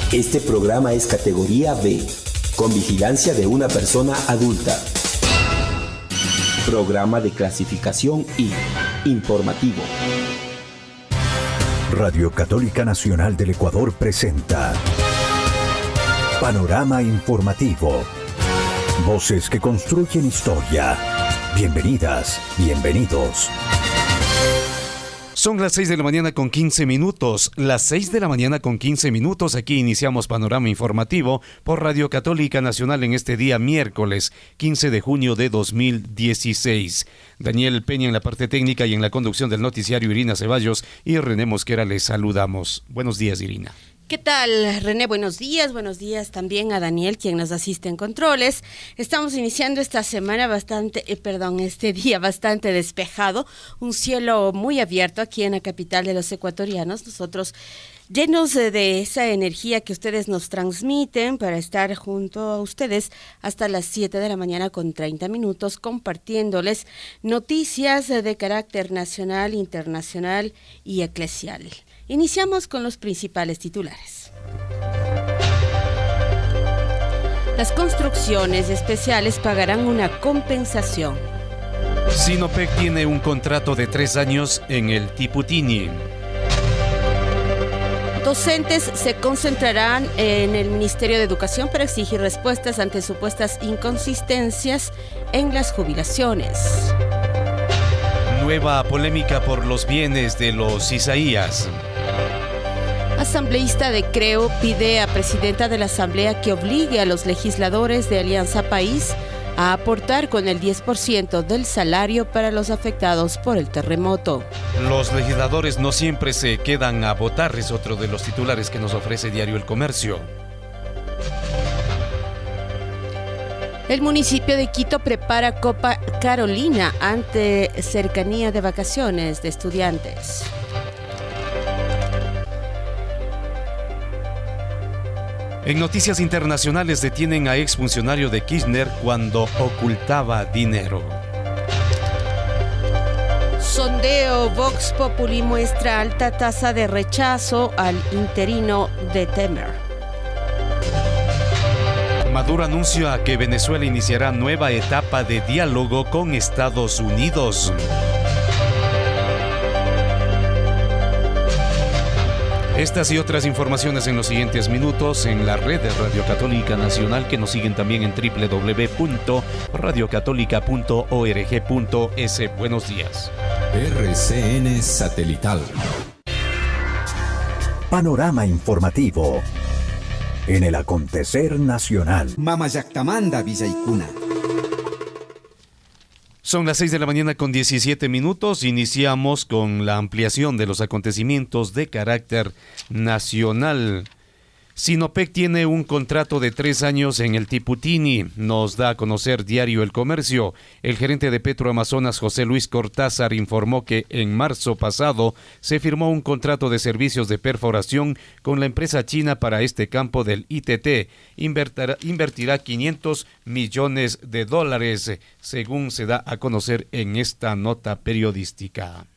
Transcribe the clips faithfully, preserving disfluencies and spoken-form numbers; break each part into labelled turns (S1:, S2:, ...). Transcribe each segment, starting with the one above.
S1: Este programa es categoría B, con vigilancia de una persona adulta. Programa de clasificación I, informativo.
S2: Radio Católica Nacional del Ecuador presenta Panorama Informativo. Voces que construyen historia. Bienvenidas, bienvenidos.
S3: Son las seis de la mañana con quince minutos. Las seis de la mañana con quince minutos. Aquí iniciamos Panorama Informativo por Radio Católica Nacional en este día miércoles quince de junio de dos mil dieciséis. Daniel Peña en la parte técnica y en la conducción del noticiario Irina Ceballos y René Mosquera les saludamos. Buenos días, Irina.
S4: ¿Qué tal, René? Buenos días, buenos días también a Daniel, quien nos asiste en controles. Estamos iniciando esta semana bastante, eh, perdón, este día bastante despejado, un cielo muy abierto aquí en la capital de los ecuatorianos. Nosotros llenos de, de esa energía que ustedes nos transmiten para estar junto a ustedes hasta las siete de la mañana con treinta minutos, compartiéndoles noticias de carácter nacional, internacional y eclesial. Iniciamos con los principales titulares. Las construcciones especiales pagarán una compensación.
S3: Sinopec tiene un contrato de tres años en el Tiputini.
S4: Docentes se concentrarán en el Ministerio de Educación para exigir respuestas ante supuestas inconsistencias en las jubilaciones.
S3: Nueva polémica por los bienes de los Isaías.
S4: Asambleísta de Creo pide a presidenta de la Asamblea que obligue a los legisladores de Alianza País a aportar con el diez por ciento del salario para los afectados por el terremoto.
S3: Los legisladores no siempre se quedan a votar, es otro de los titulares que nos ofrece Diario El Comercio.
S4: El municipio de Quito prepara Copa Carolina ante cercanía de vacaciones de estudiantes.
S3: En noticias internacionales detienen a exfuncionario de Kirchner cuando ocultaba dinero.
S4: Sondeo Vox Populi muestra alta tasa de rechazo al interino de Temer.
S3: Maduro anuncia que Venezuela iniciará nueva etapa de diálogo con Estados Unidos. Estas y otras informaciones en los siguientes minutos en la red de Radio Católica Nacional, que nos siguen también en doble u doble u doble u punto radio católica punto org punto es. Buenos días.
S5: R C N Satelital.
S2: Panorama Informativo en el acontecer nacional.
S6: Mama Yactamanda, Villaicuna.
S3: Son las seis de la mañana con diecisiete minutos. Iniciamos con la ampliación de los acontecimientos de carácter nacional. Sinopec tiene un contrato de tres años en el Tiputini, nos da a conocer Diario El Comercio. El gerente de Petroamazonas, José Luis Cortázar, informó que en marzo pasado se firmó un contrato de servicios de perforación con la empresa china para este campo del I T T. Invertirá, invertirá quinientos millones de dólares, según se da a conocer en esta nota periodística.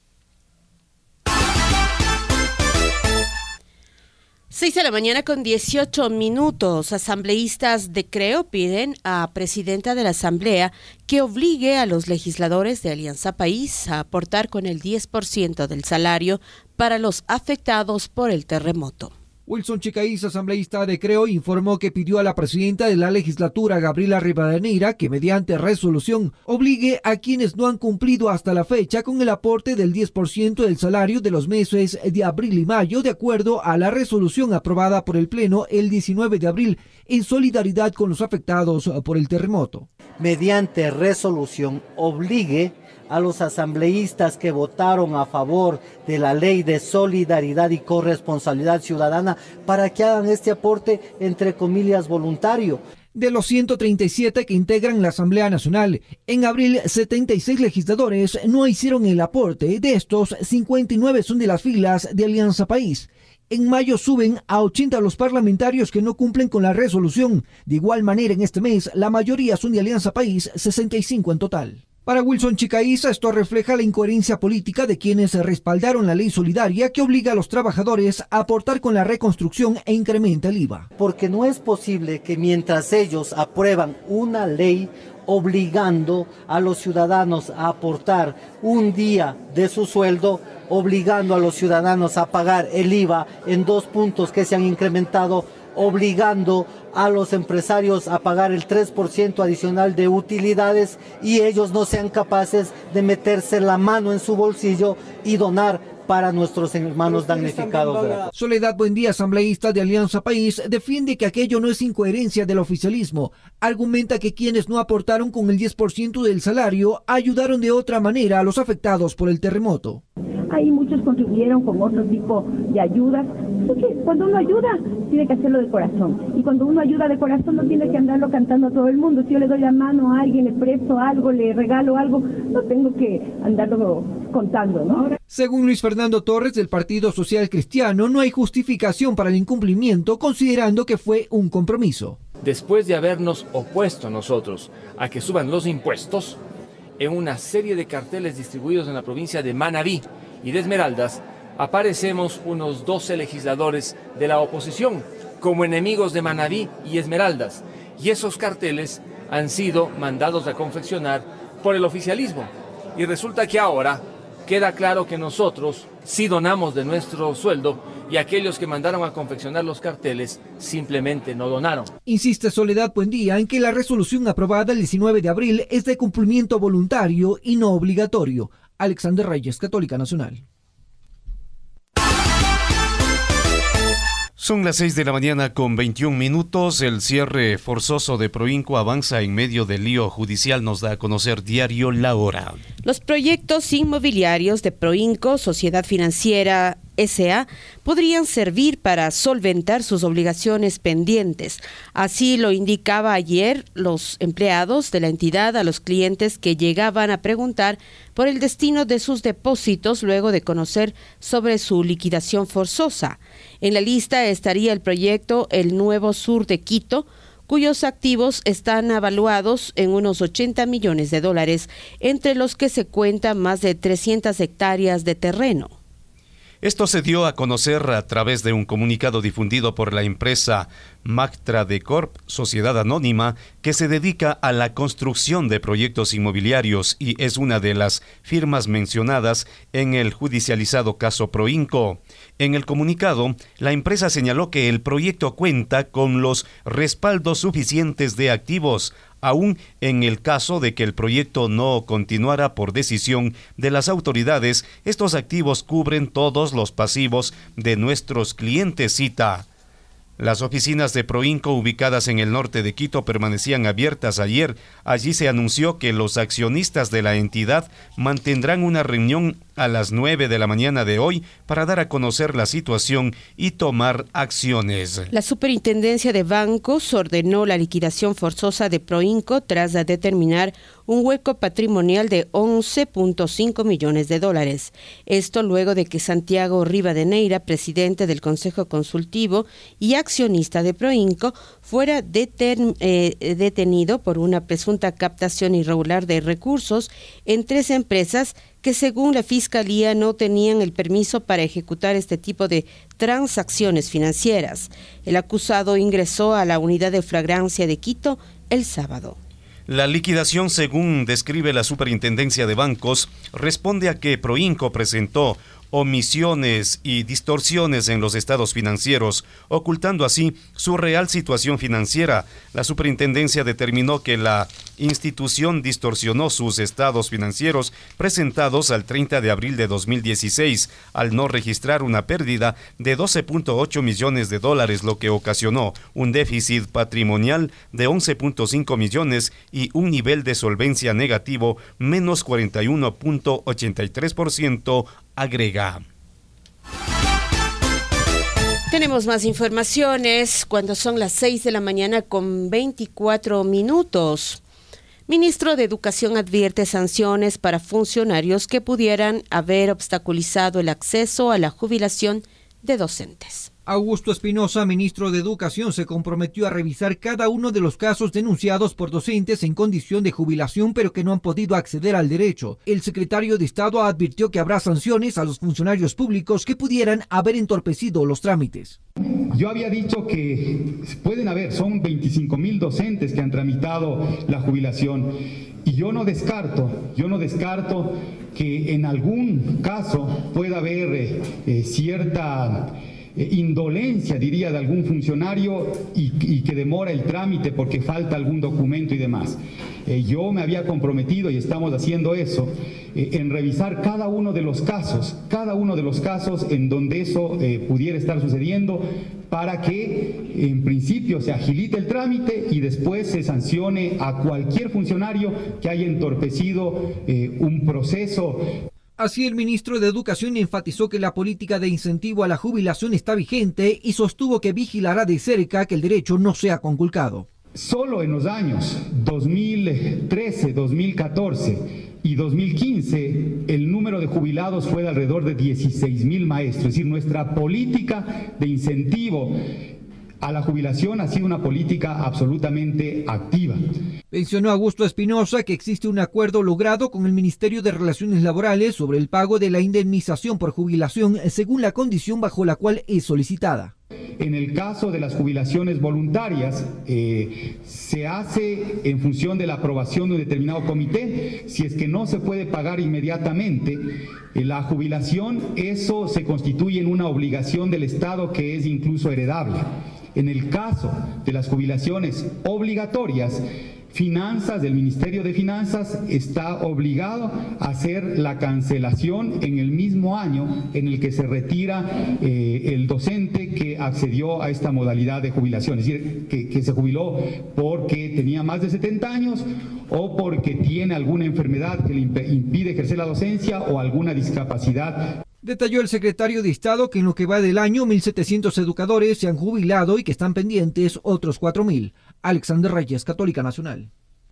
S4: seis de la mañana con dieciocho minutos. Asambleístas de Creo piden a presidenta de la Asamblea que obligue a los legisladores de Alianza País a aportar con el diez por ciento del salario para los afectados por el terremoto.
S7: Wilson Chicaís, asambleísta de Creo, informó que pidió a la presidenta de la legislatura, Gabriela Rivadeneira, que mediante resolución obligue a quienes no han cumplido hasta la fecha con el aporte del diez por ciento del salario de los meses de abril y mayo, de acuerdo a la resolución aprobada por el Pleno el diecinueve de abril, en solidaridad con los afectados por el terremoto.
S8: Mediante resolución obligue a los asambleístas que votaron a favor de la ley de solidaridad y corresponsabilidad ciudadana para que hagan este aporte, entre comillas, voluntario.
S7: De los ciento treinta y siete que integran la Asamblea Nacional, en abril setenta y seis legisladores no hicieron el aporte. De estos, cincuenta y nueve son de las filas de Alianza País. En mayo suben a ochenta los parlamentarios que no cumplen con la resolución. De igual manera, en este mes, la mayoría son de Alianza País, sesenta y cinco en total. Para Wilson Chicaiza, esto refleja la incoherencia política de quienes respaldaron la ley solidaria que obliga a los trabajadores a aportar con la reconstrucción e incrementa el I V A.
S8: Porque no es posible que mientras ellos aprueban una ley obligando a los ciudadanos a aportar un día de su sueldo, obligando a los ciudadanos a pagar el I V A en dos puntos que se han incrementado, obligando a los empresarios a pagar el tres por ciento adicional de utilidades y ellos no sean capaces de meterse la mano en su bolsillo y donar para nuestros hermanos damnificados.
S7: Soledad Buendía, asambleísta de Alianza País, defiende que aquello no es incoherencia del oficialismo. Argumenta que quienes no aportaron con el diez por ciento del salario ayudaron de otra manera a los afectados por el terremoto.
S9: Ahí muchos contribuyeron con otro tipo de ayudas. Porque cuando uno ayuda, tiene que hacerlo de corazón. Y cuando uno ayuda de corazón, no tiene que andarlo cantando a todo el mundo. Si yo le doy la mano a alguien, le presto algo, le regalo algo, no tengo que andarlo contando, ¿no?
S7: Según Luis Fernando Torres del Partido Social Cristiano, no hay justificación para el incumplimiento, considerando que fue un compromiso.
S10: Después de habernos opuesto nosotros a que suban los impuestos, en una serie de carteles distribuidos en la provincia de Manabí y de Esmeraldas, aparecemos unos doce legisladores de la oposición como enemigos de Manabí y Esmeraldas, y esos carteles han sido mandados a confeccionar por el oficialismo. Y resulta que ahora queda claro que nosotros sí donamos de nuestro sueldo y aquellos que mandaron a confeccionar los carteles simplemente no donaron.
S7: Insiste Soledad Buendía en que la resolución aprobada el diecinueve de abril es de cumplimiento voluntario y no obligatorio. Alexander Reyes, Católica Nacional.
S3: Son las seis de la mañana con veintiún minutos. El cierre forzoso de Proinco avanza en medio del lío judicial, nos da a conocer Diario La Hora.
S4: Los proyectos inmobiliarios de Proinco, Sociedad Financiera S A, podrían servir para solventar sus obligaciones pendientes. Así lo indicaba ayer los empleados de la entidad a los clientes que llegaban a preguntar por el destino de sus depósitos luego de conocer sobre su liquidación forzosa. En la lista estaría el proyecto El Nuevo Sur de Quito, cuyos activos están evaluados en unos ochenta millones de dólares, entre los que se cuentan más de trescientas hectáreas de terreno.
S3: Esto se dio a conocer a través de un comunicado difundido por la empresa Mactra de Corp, sociedad anónima, que se dedica a la construcción de proyectos inmobiliarios y es una de las firmas mencionadas en el judicializado caso Proinco. En el comunicado, la empresa señaló que el proyecto cuenta con los respaldos suficientes de activos, aún en el caso de que el proyecto no continuara por decisión de las autoridades. Estos activos cubren todos los pasivos de nuestros clientes, cita. Las oficinas de Proinco ubicadas en el norte de Quito permanecían abiertas ayer. Allí se anunció que los accionistas de la entidad mantendrán una reunión a las nueve de la mañana de hoy para dar a conocer la situación y tomar acciones.
S4: La Superintendencia de Bancos ordenó la liquidación forzosa de Proinco tras determinar un hueco patrimonial de once punto cinco millones de dólares. Esto luego de que Santiago Rivadeneira, presidente del Consejo Consultivo y accionista de Proinco, fuera deten, eh, detenido por una presunta captación irregular de recursos en tres empresas que según la Fiscalía no tenían el permiso para ejecutar este tipo de transacciones financieras. El acusado ingresó a la unidad de flagrancia de Quito el sábado.
S3: La liquidación, según describe la Superintendencia de Bancos, responde a que Proinco presentó omisiones y distorsiones en los estados financieros, ocultando así su real situación financiera. La superintendencia determinó que la institución distorsionó sus estados financieros presentados al treinta de abril de dos mil dieciséis, al no registrar una pérdida de doce punto ocho millones de dólares, lo que ocasionó un déficit patrimonial de once punto cinco millones y un nivel de solvencia negativo menos cuarenta y uno punto ochenta y tres por ciento, agrega.
S4: Tenemos más informaciones cuando son las seis de la mañana con veinticuatro minutos. Ministro de Educación advierte sanciones para funcionarios que pudieran haber obstaculizado el acceso a la jubilación de docentes.
S7: Augusto Espinosa, ministro de Educación, se comprometió a revisar cada uno de los casos denunciados por docentes en condición de jubilación pero que no han podido acceder al derecho. El secretario de Estado advirtió que habrá sanciones a los funcionarios públicos que pudieran haber entorpecido los trámites.
S11: Yo había dicho que pueden haber, son veinticinco mil docentes que han tramitado la jubilación y yo no descarto, yo no descarto que en algún caso pueda haber eh, eh, cierta Eh, indolencia, diría, de algún funcionario y, y que demora el trámite porque falta algún documento y demás. Eh, yo me había comprometido, y estamos haciendo eso, eh, en revisar cada uno de los casos, cada uno de los casos en donde eso eh, pudiera estar sucediendo, para que en principio se agilite el trámite y después se sancione a cualquier funcionario que haya entorpecido eh, un proceso.
S7: Así, el ministro de Educación enfatizó que la política de incentivo a la jubilación está vigente y sostuvo que vigilará de cerca que el derecho no sea conculcado.
S11: Solo en los años dos mil trece, dos mil catorce y dos mil quince el número de jubilados fue de alrededor de dieciséis mil maestros. Es decir, nuestra política de incentivo a la jubilación ha sido una política absolutamente activa.
S7: Mencionó Augusto Espinosa que existe un acuerdo logrado con el Ministerio de Relaciones Laborales sobre el pago de la indemnización por jubilación según la condición bajo la cual es solicitada.
S11: En el caso de las jubilaciones voluntarias, eh, se hace en función de la aprobación de un determinado comité. Si es que no se puede pagar inmediatamente eh, la jubilación, eso se constituye en una obligación del Estado que es incluso heredable. En el caso de las jubilaciones obligatorias, Finanzas, del Ministerio de Finanzas, está obligado a hacer la cancelación en el mismo año en el que se retira eh, el docente que accedió a esta modalidad de jubilación, es decir, que, que se jubiló porque tenía más de setenta años o porque tiene alguna enfermedad que le impide ejercer la docencia o alguna discapacidad.
S7: Detalló el secretario de Estado que en lo que va del año mil setecientos educadores se han jubilado y que están pendientes otros cuatro mil. Alexander Reyes, Católica Nacional.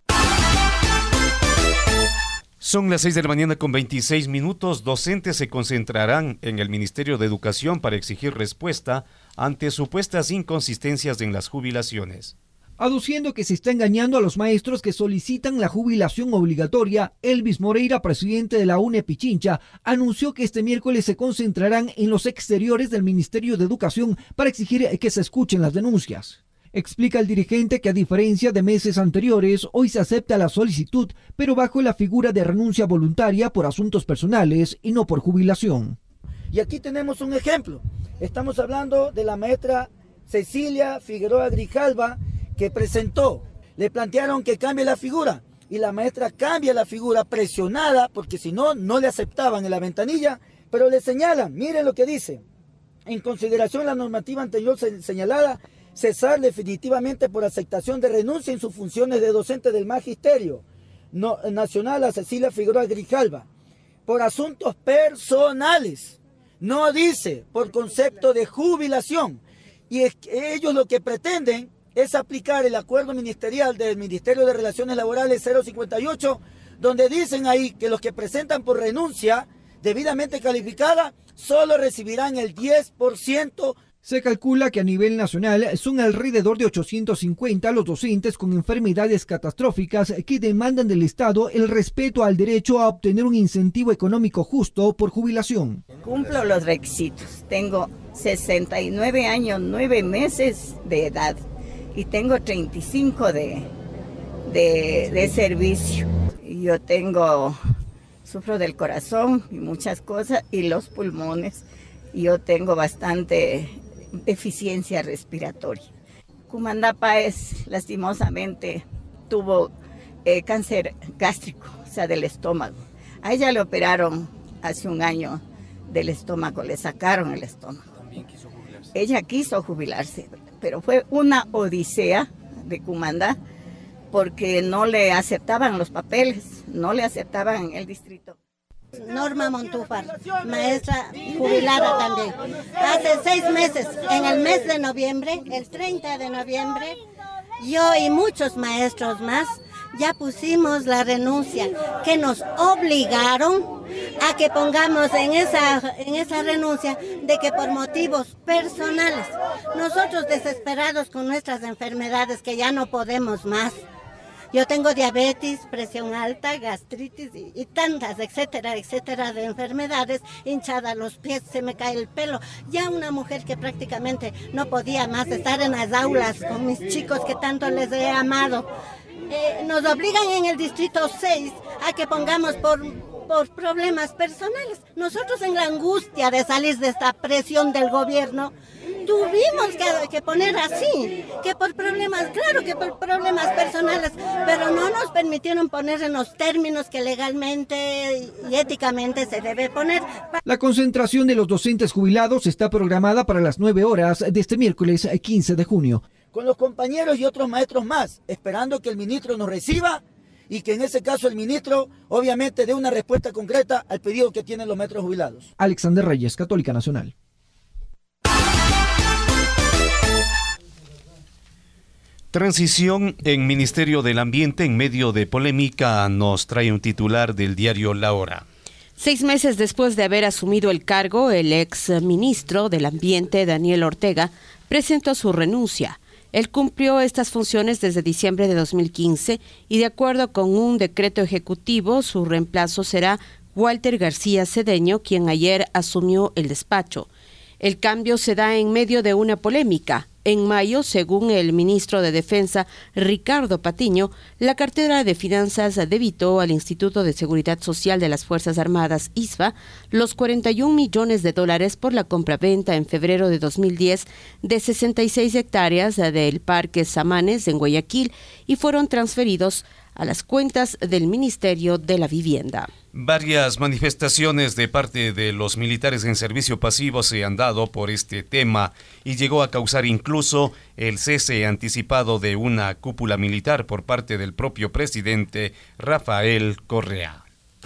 S3: Son las seis de la mañana con veintiséis minutos. Docentes se concentrarán en el Ministerio de Educación para exigir respuesta ante supuestas inconsistencias en las jubilaciones.
S7: Aduciendo que se está engañando a los maestros que solicitan la jubilación obligatoria, Elvis Moreira, presidente de la U N E Pichincha, anunció que este miércoles se concentrarán en los exteriores del Ministerio de Educación para exigir que se escuchen las denuncias. Explica el dirigente que a diferencia de meses anteriores, hoy se acepta la solicitud, pero bajo la figura de renuncia voluntaria por asuntos personales y no por jubilación.
S12: Y aquí tenemos un ejemplo. Estamos hablando de la maestra Cecilia Figueroa Grijalva, que presentó, le plantearon que cambie la figura y la maestra cambia la figura presionada porque si no, no le aceptaban en la ventanilla, pero le señalan, miren lo que dice, en consideración la normativa anterior señalada, cesar definitivamente por aceptación de renuncia en sus funciones de docente del Magisterio no, Nacional a Cecilia Figueroa Grijalva, por asuntos personales, no dice por concepto de jubilación, y es que ellos lo que pretenden es aplicar el acuerdo ministerial del Ministerio de Relaciones Laborales cero cincuenta y ocho, donde dicen ahí que los que presentan por renuncia debidamente calificada solo recibirán el diez por ciento.
S7: Se calcula que a nivel nacional son alrededor de ochocientos cincuenta los docentes con enfermedades catastróficas que demandan del Estado el respeto al derecho a obtener un incentivo económico justo por jubilación.
S13: Cumplo los requisitos. Tengo sesenta y nueve años, nueve meses de edad. Y tengo treinta y cinco de, de, de servicio. Yo tengo, sufro del corazón y muchas cosas, y los pulmones. Yo tengo bastante deficiencia respiratoria. Cumandá Páez, lastimosamente, tuvo eh, cáncer gástrico, o sea, del estómago. A ella le operaron hace un año del estómago, le sacaron el estómago. También quiso jubilarse. Ella quiso jubilarse, pero fue una odisea de Cumandá porque no le aceptaban los papeles, no le aceptaban en el distrito.
S14: Norma Montúfar, maestra jubilada también. Hace seis meses, en el mes de noviembre, el treinta de noviembre, yo y muchos maestros más ya pusimos la renuncia, que nos obligaron a que pongamos en esa, en esa renuncia de que por motivos personales, nosotros desesperados con nuestras enfermedades que ya no podemos más. Yo tengo diabetes, presión alta, gastritis y, y tantas, etcétera, etcétera, de enfermedades, hinchada los pies, se me cae el pelo. Ya una mujer que prácticamente no podía más estar en las aulas con mis chicos que tanto les he amado. Eh, nos obligan en el distrito seis a que pongamos por, por problemas personales. Nosotros en la angustia de salir de esta presión del gobierno, tuvimos que, que poner así, que por problemas, claro que por problemas personales, pero no nos permitieron poner en los términos que legalmente y éticamente se debe poner.
S7: La concentración de los docentes jubilados está programada para las nueve horas de este miércoles quince de junio.
S12: Con los compañeros y otros maestros más, esperando que el ministro nos reciba y que en ese caso el ministro obviamente dé una respuesta concreta al pedido que tienen los maestros jubilados.
S7: Alexander Reyes, Católica Nacional.
S3: Transición en Ministerio del Ambiente en medio de polémica, nos trae un titular del diario La Hora.
S4: Seis meses después de haber asumido el cargo, el ex ministro del Ambiente, Daniel Ortega, presentó su renuncia. Él cumplió estas funciones desde diciembre de dos mil quince y de acuerdo con un decreto ejecutivo, su reemplazo será Walter García Cedeño, quien ayer asumió el despacho. El cambio se da en medio de una polémica. En mayo, según el ministro de Defensa, Ricardo Patiño, la cartera de Finanzas debitó al Instituto de Seguridad Social de las Fuerzas Armadas, I S F A, los cuarenta y un millones de dólares por la compraventa en febrero de dos mil diez de sesenta y seis hectáreas del Parque Samanes en Guayaquil y fueron transferidos a las cuentas del Ministerio de la Vivienda.
S3: Varias manifestaciones de parte de los militares en servicio pasivo se han dado por este tema y llegó a causar incluso el cese anticipado de una cúpula militar por parte del propio presidente Rafael Correa.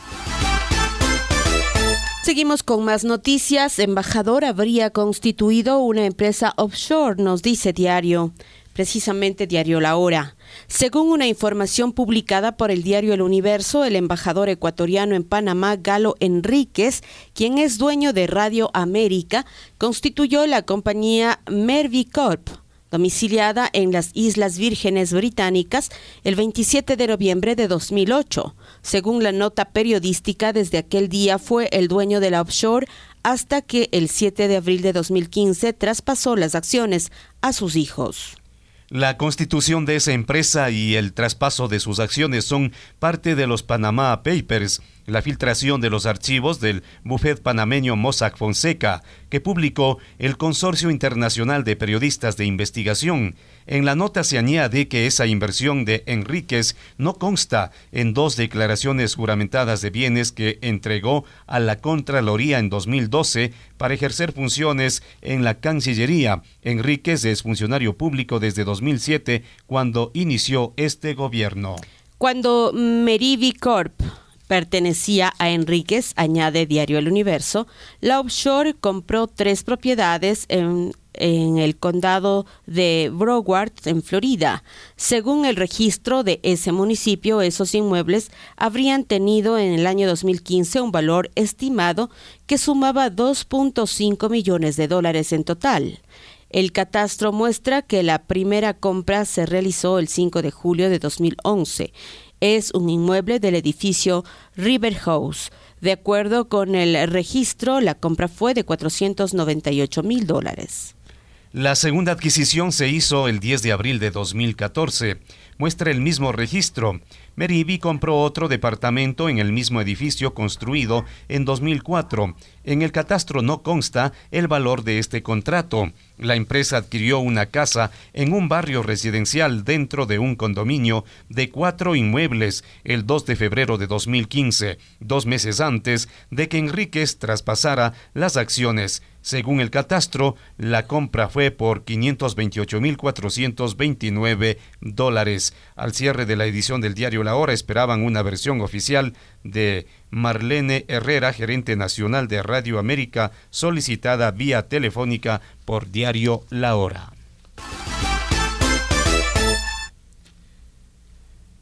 S4: Seguimos con más noticias. Embajador habría constituido una empresa offshore, nos dice Diario. Precisamente Diario La Hora. Según una información publicada por el diario El Universo, el embajador ecuatoriano en Panamá, Galo Enríquez, quien es dueño de Radio América, constituyó la compañía Mervy Corp, domiciliada en las Islas Vírgenes Británicas, el veintisiete de noviembre de dos mil ocho. Según la nota periodística, desde aquel día fue el dueño de la offshore hasta que el siete de abril de dos mil quince traspasó las acciones a sus hijos.
S3: La constitución de esa empresa y el traspaso de sus acciones son parte de los Panama Papers, la filtración de los archivos del bufet panameño Mossack Fonseca, que publicó el Consorcio Internacional de Periodistas de Investigación. En la nota se añade que esa inversión de Enríquez no consta en dos declaraciones juramentadas de bienes que entregó a la Contraloría en dos mil doce para ejercer funciones en la Cancillería. Enríquez es funcionario público desde dos mil siete, cuando inició este gobierno.
S4: Cuando Merivy Corp pertenecía a Enríquez, añade Diario El Universo, la offshore compró tres propiedades en, en el condado de Broward, en Florida. Según el registro de ese municipio, esos inmuebles habrían tenido en el año dos mil quince un valor estimado que sumaba dos punto cinco millones de dólares en total. El catastro muestra que la primera compra se realizó el cinco de julio de dos mil once. Es un inmueble del edificio River House. De acuerdo con el registro, la compra fue de cuatrocientos noventa y ocho mil dólares.
S3: La segunda adquisición se hizo el diez de abril de dos mil catorce. Muestra el mismo registro. Merivy compró otro departamento en el mismo edificio construido en dos mil cuatro. En el catastro no consta el valor de este contrato. La empresa adquirió una casa en un barrio residencial dentro de un condominio de cuatro inmuebles el dos de febrero de dos mil quince, dos meses antes de que Enríquez traspasara las acciones. Según el catastro, la compra fue por quinientos veintiocho mil cuatrocientos veintinueve dólares. Al cierre de la edición del diario La Hora esperaban una versión oficial de Marlene Herrera, gerente nacional de Radio América, solicitada vía telefónica por Diario La Hora.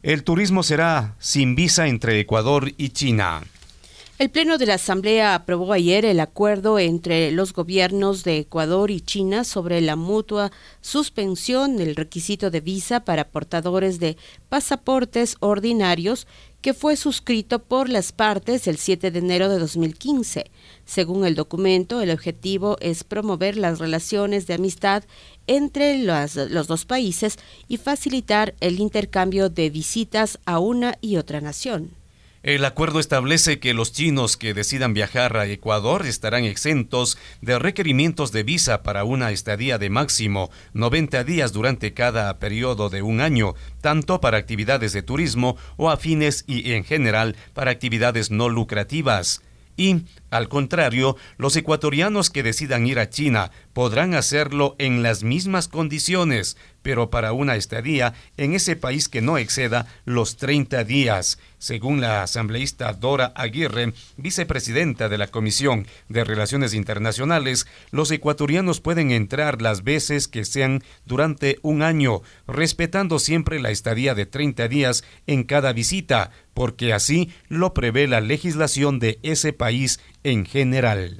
S3: El turismo será sin visa entre Ecuador y China.
S4: El Pleno de la Asamblea aprobó ayer el acuerdo entre los gobiernos de Ecuador y China sobre la mutua suspensión del requisito de visa para portadores de pasaportes ordinarios, que fue suscrito por las partes el siete de enero de dos mil quince. Según el documento, el objetivo es promover las relaciones de amistad entre los, los dos países y facilitar el intercambio de visitas a una y otra nación.
S3: El acuerdo establece que los chinos que decidan viajar a Ecuador estarán exentos de requerimientos de visa para una estadía de máximo noventa días durante cada periodo de un año, tanto para actividades de turismo o afines y en general para actividades no lucrativas. Y, al contrario, los ecuatorianos que decidan ir a China podrán hacerlo en las mismas condiciones, pero para una estadía en ese país que no exceda los treinta días. Según la asambleísta Dora Aguirre, vicepresidenta de la Comisión de Relaciones Internacionales, los ecuatorianos pueden entrar las veces que sean durante un año, respetando siempre la estadía de treinta días en cada visita, porque así lo prevé la legislación de ese país en general.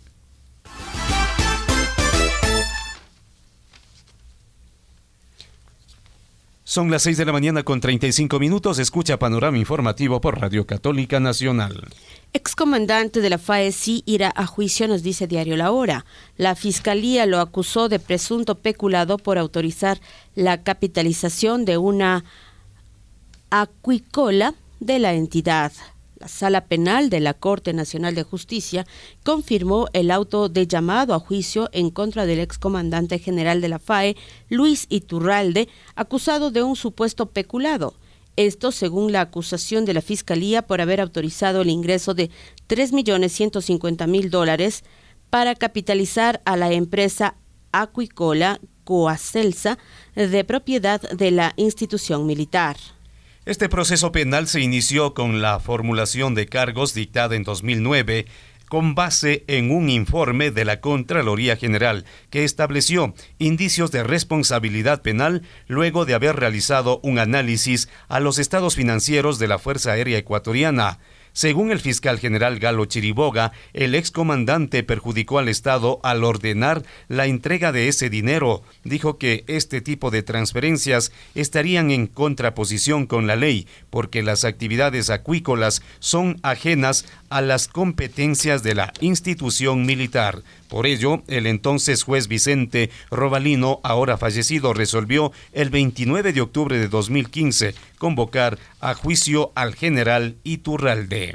S3: Son las seis de la mañana con treinta y cinco minutos. Escucha Panorama Informativo por Radio Católica Nacional.
S4: Excomandante de la F A E sí irá a juicio, nos dice Diario La Hora. La Fiscalía lo acusó de presunto peculado por autorizar la capitalización de una acuícola de la entidad. La Sala Penal de la Corte Nacional de Justicia confirmó el auto de llamado a juicio en contra del excomandante general de la F A E, Luis Iturralde, acusado de un supuesto peculado. Esto según la acusación de la Fiscalía por haber autorizado el ingreso de tres millones ciento cincuenta mil dólares para capitalizar a la empresa acuícola Coacelsa, de propiedad de la institución militar.
S3: Este proceso penal se inició con la formulación de cargos dictada en dos mil nueve con base en un informe de la Contraloría General que estableció indicios de responsabilidad penal luego de haber realizado un análisis a los estados financieros de la Fuerza Aérea Ecuatoriana. Según el fiscal general Galo Chiriboga, el excomandante perjudicó al Estado al ordenar la entrega de ese dinero. Dijo que este tipo de transferencias estarían en contraposición con la ley, porque las actividades acuícolas son ajenas a las competencias de la institución militar. Por ello, el entonces juez Vicente Robalino, ahora fallecido, resolvió el veintinueve de octubre de dos mil quince convocar a juicio al general Iturralde.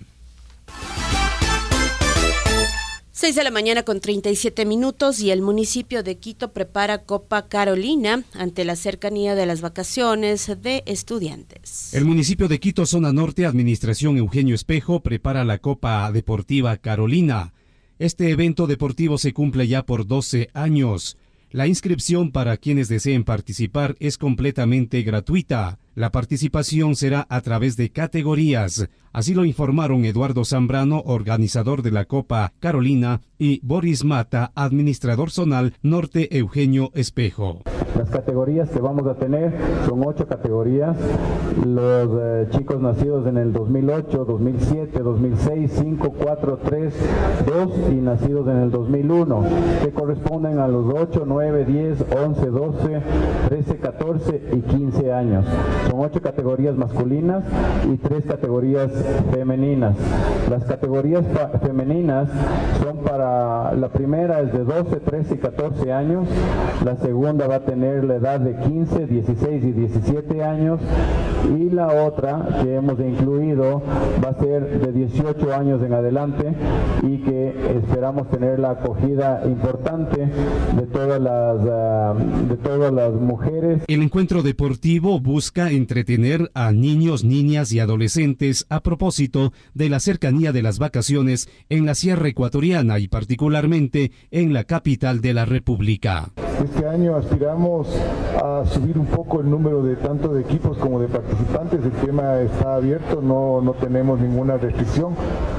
S4: seis de la mañana con treinta y siete minutos y el municipio de Quito prepara Copa Carolina ante la cercanía de las vacaciones de estudiantes.
S3: El municipio de Quito, zona norte, administración Eugenio Espejo, prepara la Copa Deportiva Carolina. Este evento deportivo se cumple ya por doce años. La inscripción para quienes deseen participar es completamente gratuita. La participación será a través de categorías. Así lo informaron Eduardo Zambrano, organizador de la Copa Carolina, y Boris Mata, administrador zonal Norte Eugenio Espejo.
S15: Las categorías que vamos a tener son ocho categorías. Los eh, chicos nacidos en el dos mil ocho, dos mil siete, dos mil seis, cinco, cuatro, tres, dos y nacidos en el dos mil uno, que corresponden a los ocho, nueve, diez, once, doce, trece, catorce y quince años. Son ocho categorías masculinas y tres categorías femeninas. Las categorías femeninas son para, la primera es de doce, trece y catorce años, la segunda va a tener la edad de quince, dieciséis y diecisiete años y la otra que hemos incluido va a ser de dieciocho años en adelante y que esperamos tener la acogida importante de todas las, uh, de todas las mujeres.
S3: El encuentro deportivo busca entretener a niños, niñas y adolescentes a propósito de la cercanía de las vacaciones en la Sierra Ecuatoriana y particularmente en la capital de la República.
S16: Este año aspiramos a subir un poco el número de tanto de equipos como de participantes. El tema está abierto, no, no tenemos ninguna restricción.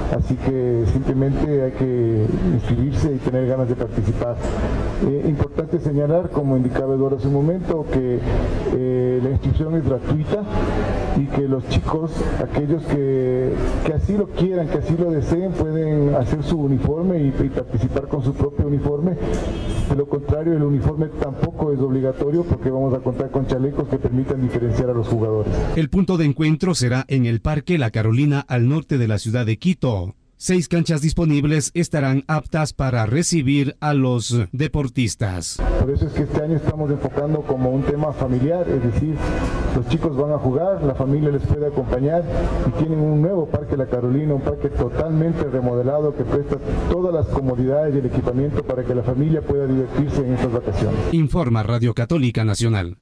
S16: así que simplemente hay que inscribirse y tener ganas de participar. Eh, importante señalar, como indicaba Eduardo hace un momento, que eh, la inscripción es gratuita y que los chicos, aquellos que, que así lo quieran, que así lo deseen, pueden hacer su uniforme y, y participar con su propio uniforme. De lo contrario, el uniforme tampoco es obligatorio porque vamos a contar con chalecos que permitan diferenciar a los jugadores.
S17: El punto de encuentro será en el Parque La Carolina, al norte de la ciudad de Quito. Seis canchas disponibles estarán aptas para recibir a los deportistas.
S16: Por eso es que este año estamos enfocando como un tema familiar, es decir, los chicos van a jugar, la familia les puede acompañar y tienen un nuevo Parque La Carolina, un parque totalmente remodelado que presta todas las comodidades y el equipamiento para que la familia pueda divertirse en estas vacaciones.
S17: Informa Radio Católica Nacional.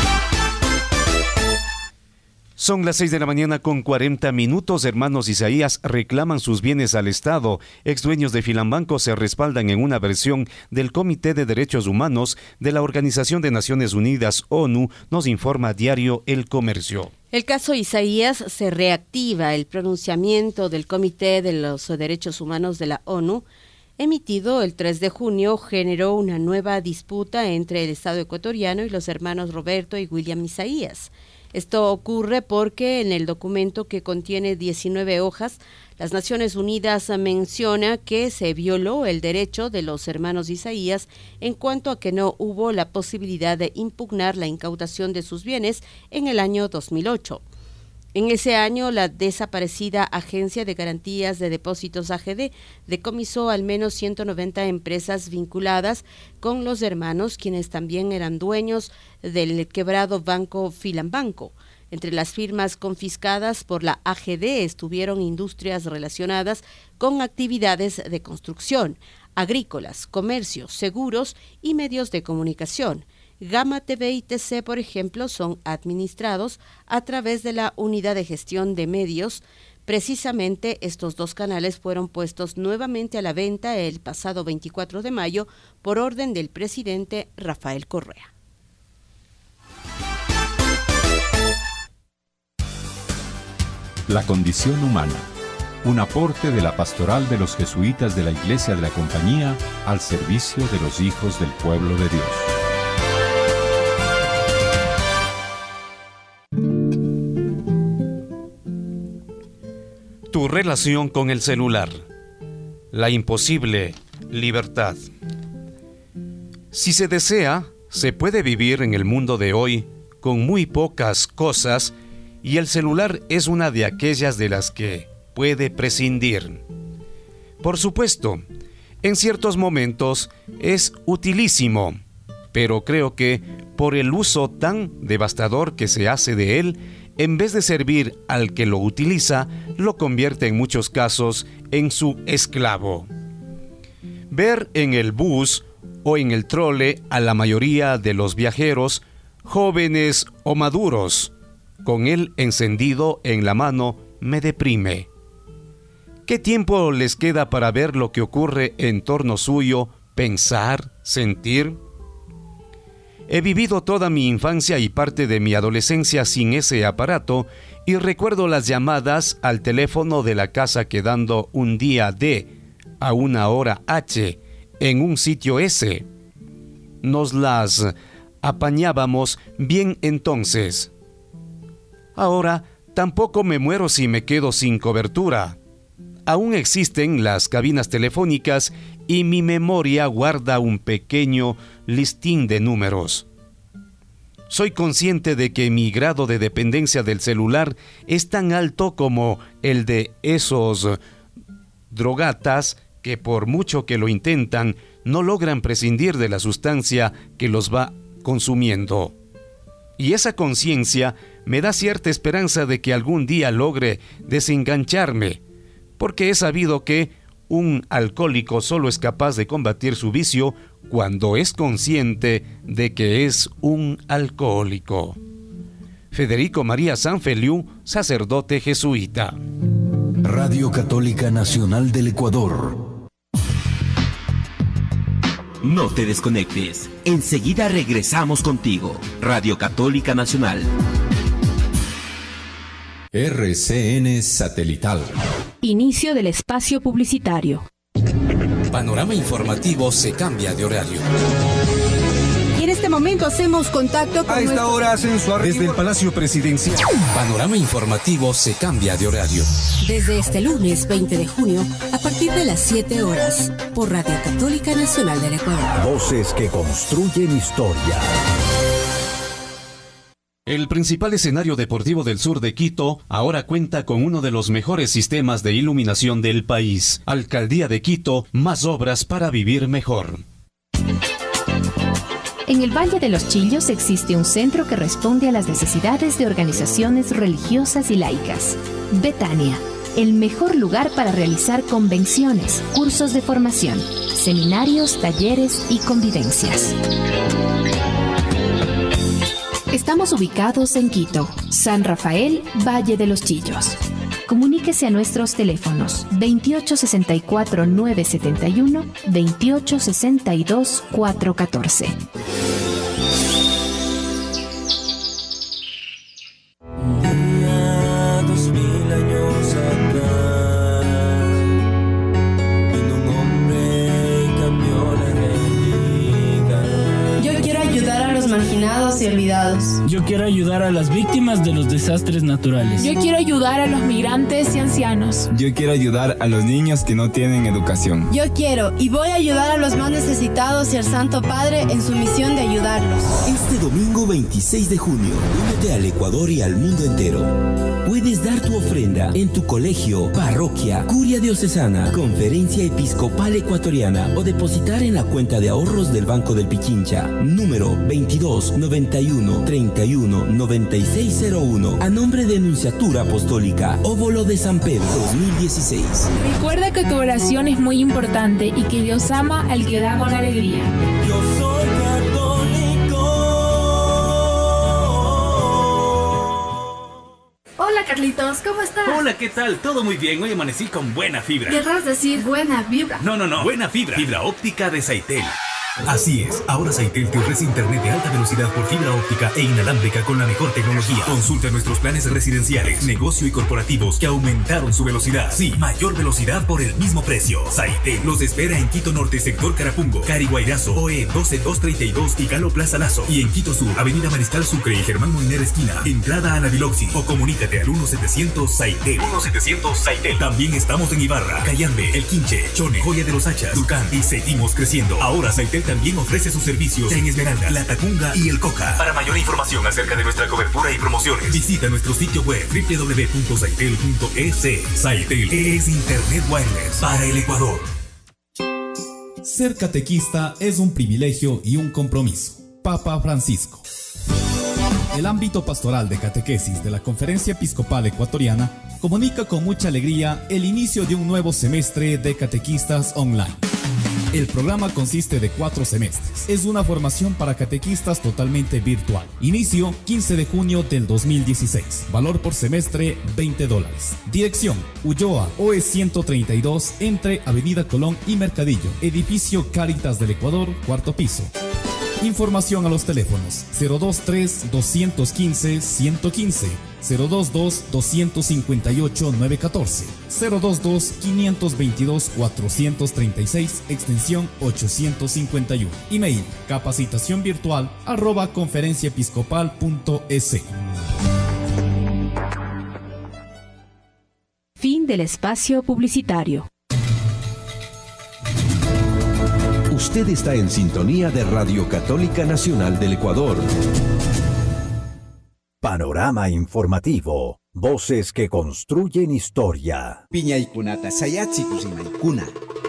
S3: Son las seis de la mañana con cuarenta minutos. Hermanos Isaías reclaman sus bienes al Estado. Exdueños de Filambanco se respaldan en una versión del Comité de Derechos Humanos de la Organización de Naciones Unidas, ONU, nos informa Diario El Comercio.
S4: El caso Isaías se reactiva. El pronunciamiento del Comité de los Derechos Humanos de la ONU, emitido el tres de junio, generó una nueva disputa entre el Estado ecuatoriano y los hermanos Roberto y William Isaías. Esto ocurre porque en el documento, que contiene diecinueve hojas, las Naciones Unidas menciona que se violó el derecho de los hermanos Isaías en cuanto a que no hubo la posibilidad de impugnar la incautación de sus bienes en el año dos mil ocho. En ese año, la desaparecida Agencia de Garantías de Depósitos A G D decomisó al menos ciento noventa empresas vinculadas con los hermanos, quienes también eran dueños del quebrado Banco Filambanco. Entre las firmas confiscadas por la A G D estuvieron industrias relacionadas con actividades de construcción, agrícolas, comercio, seguros y medios de comunicación. Gama T V y T C, por ejemplo, son administrados a través de la Unidad de Gestión de Medios. Precisamente estos dos canales fueron puestos nuevamente a la venta el pasado veinticuatro de mayo por orden del presidente Rafael Correa.
S5: La condición humana. Un aporte de la pastoral de los jesuitas de la Iglesia de la Compañía al servicio de los hijos del pueblo de Dios.
S3: Tu relación con el celular. La imposible libertad. Si se desea, se puede vivir en el mundo de hoy con muy pocas cosas, y el celular es una de aquellas de las que puede prescindir. Por supuesto, en ciertos momentos es utilísimo, pero creo que por el uso tan devastador que se hace de él, en vez de servir al que lo utiliza, lo convierte en muchos casos en su esclavo. Ver en el bus o en el trole a la mayoría de los viajeros, jóvenes o maduros, con él encendido en la mano, me deprime. ¿Qué tiempo les queda para ver lo que ocurre en torno suyo, pensar, sentir? He vivido toda mi infancia y parte de mi adolescencia sin ese aparato y recuerdo las llamadas al teléfono de la casa quedando un día D a una hora H en un sitio S. Nos las apañábamos bien entonces. Ahora tampoco me muero si me quedo sin cobertura. Aún existen las cabinas telefónicas y mi memoria guarda un pequeño listín de números. Soy consciente de que mi grado de dependencia del celular es tan alto como el de esos drogatas que por mucho que lo intentan, no logran prescindir de la sustancia que los va consumiendo. Y esa conciencia me da cierta esperanza de que algún día logre desengancharme, porque he sabido que un alcohólico solo es capaz de combatir su vicio cuando es consciente de que es un alcohólico. Federico María Sanfeliu, sacerdote jesuita.
S2: Radio Católica Nacional del Ecuador.
S1: No te desconectes. Enseguida regresamos contigo. Radio Católica Nacional.
S5: R C N Satelital.
S18: Inicio del espacio publicitario.
S19: Panorama Informativo se cambia de horario.
S18: Y en este momento hacemos contacto con
S2: A esta
S18: nuestro...
S2: hora hacen su arribo. Desde el Palacio Presidencial.
S19: Panorama Informativo se cambia de horario.
S18: Desde este lunes veinte de junio, a partir de las siete horas, por Radio Católica Nacional del Ecuador.
S2: Voces que construyen historia.
S3: El principal escenario deportivo del sur de Quito ahora cuenta con uno de los mejores sistemas de iluminación del país. Alcaldía de Quito, más obras para vivir mejor.
S20: En el Valle de los Chillos existe un centro que responde a las necesidades de organizaciones religiosas y laicas. Betania, el mejor lugar para realizar convenciones, cursos de formación, seminarios, talleres y convivencias. Estamos ubicados en Quito, San Rafael, Valle de los Chillos. Comuníquese a nuestros teléfonos veintiocho sesenta y cuatro nueve setenta y uno, veintiocho sesenta y dos cuatrocientos catorce.
S21: Marginados y olvidados.
S22: Yo quiero ayudar a las víctimas de los desastres naturales.
S23: Yo quiero ayudar a los migrantes y ancianos.
S24: Yo quiero ayudar a los niños que no tienen educación.
S21: Yo quiero y voy a ayudar a los más necesitados y al Santo Padre en su misión de ayudarlos.
S1: Este domingo veintiséis de junio, únete al Ecuador y al mundo entero. Puedes dar tu ofrenda en tu colegio, parroquia, curia diocesana, conferencia episcopal ecuatoriana o depositar en la cuenta de ahorros del Banco del Pichincha, número veintidós noventa y uno treinta y uno noventa y seis cero uno, a nombre de Nunciatura Apostólica, Óbolo de San Pedro dos mil dieciséis.
S23: Recuerda que tu oración es muy importante y que Dios ama al que da con alegría.
S25: Yo soy católico.
S26: Hola Carlitos, ¿cómo estás?
S27: Hola, ¿qué tal? Todo muy bien, hoy amanecí con buena fibra.
S26: Querrás decir buena vibra.
S27: No, no, no, buena fibra, fibra óptica de Saitel.
S28: Así es, ahora Saitel te ofrece internet de alta velocidad por fibra óptica e inalámbrica con la mejor tecnología. Consulta nuestros planes residenciales, negocio y corporativos que aumentaron su velocidad. Sí, mayor velocidad por el mismo precio. Saitel los espera en Quito Norte, sector Carapungo, Cariguayrazo, O E doce dos treinta y dos y Galo Plaza Lazo. Y en Quito Sur, Avenida Mariscal Sucre y Germán Moliner Esquina, entrada a Naviloxi. O comunícate al uno setecientos Saitel. uno setecientos Saitel. También estamos en Ibarra, Cayambe, El Quinche, Chone, Joya de los Hachas, Tulcán y seguimos creciendo. Ahora Saitel también ofrece sus servicios en Esmeralda, La Tacunga y El Coca. Para mayor información acerca de nuestra cobertura y promociones, visita nuestro sitio web doble u doble u doble u punto saitel punto e s. Saitel es Internet Wireless para el Ecuador.
S29: Ser catequista es un privilegio y un compromiso. Papa Francisco. El ámbito pastoral de catequesis de la Conferencia Episcopal Ecuatoriana comunica con mucha alegría el inicio de un nuevo semestre de catequistas online. El programa consiste de cuatro semestres. Es una formación para catequistas totalmente virtual. Inicio quince de junio del dos mil dieciséis. Valor por semestre veinte dólares. Dirección Ulloa, O E ciento treinta y dos, entre Avenida Colón y Mercadillo. Edificio Cáritas del Ecuador, cuarto piso. Información a los teléfonos cero dos tres, dos uno cinco, uno uno cinco, cero dos dos, dos cinco ocho, nueve uno cuatro, cero dos dos, cinco dos dos, cuatro tres seis, extensión ochocientos cincuenta y uno. Email capacitación virtual arroba conferencia episcopal punto es.
S18: Fin del espacio publicitario.
S2: Usted está en sintonía de Radio Católica Nacional del Ecuador. Panorama informativo. Voces que construyen historia.
S6: Piñaykunata sayatsi kusimaykuna.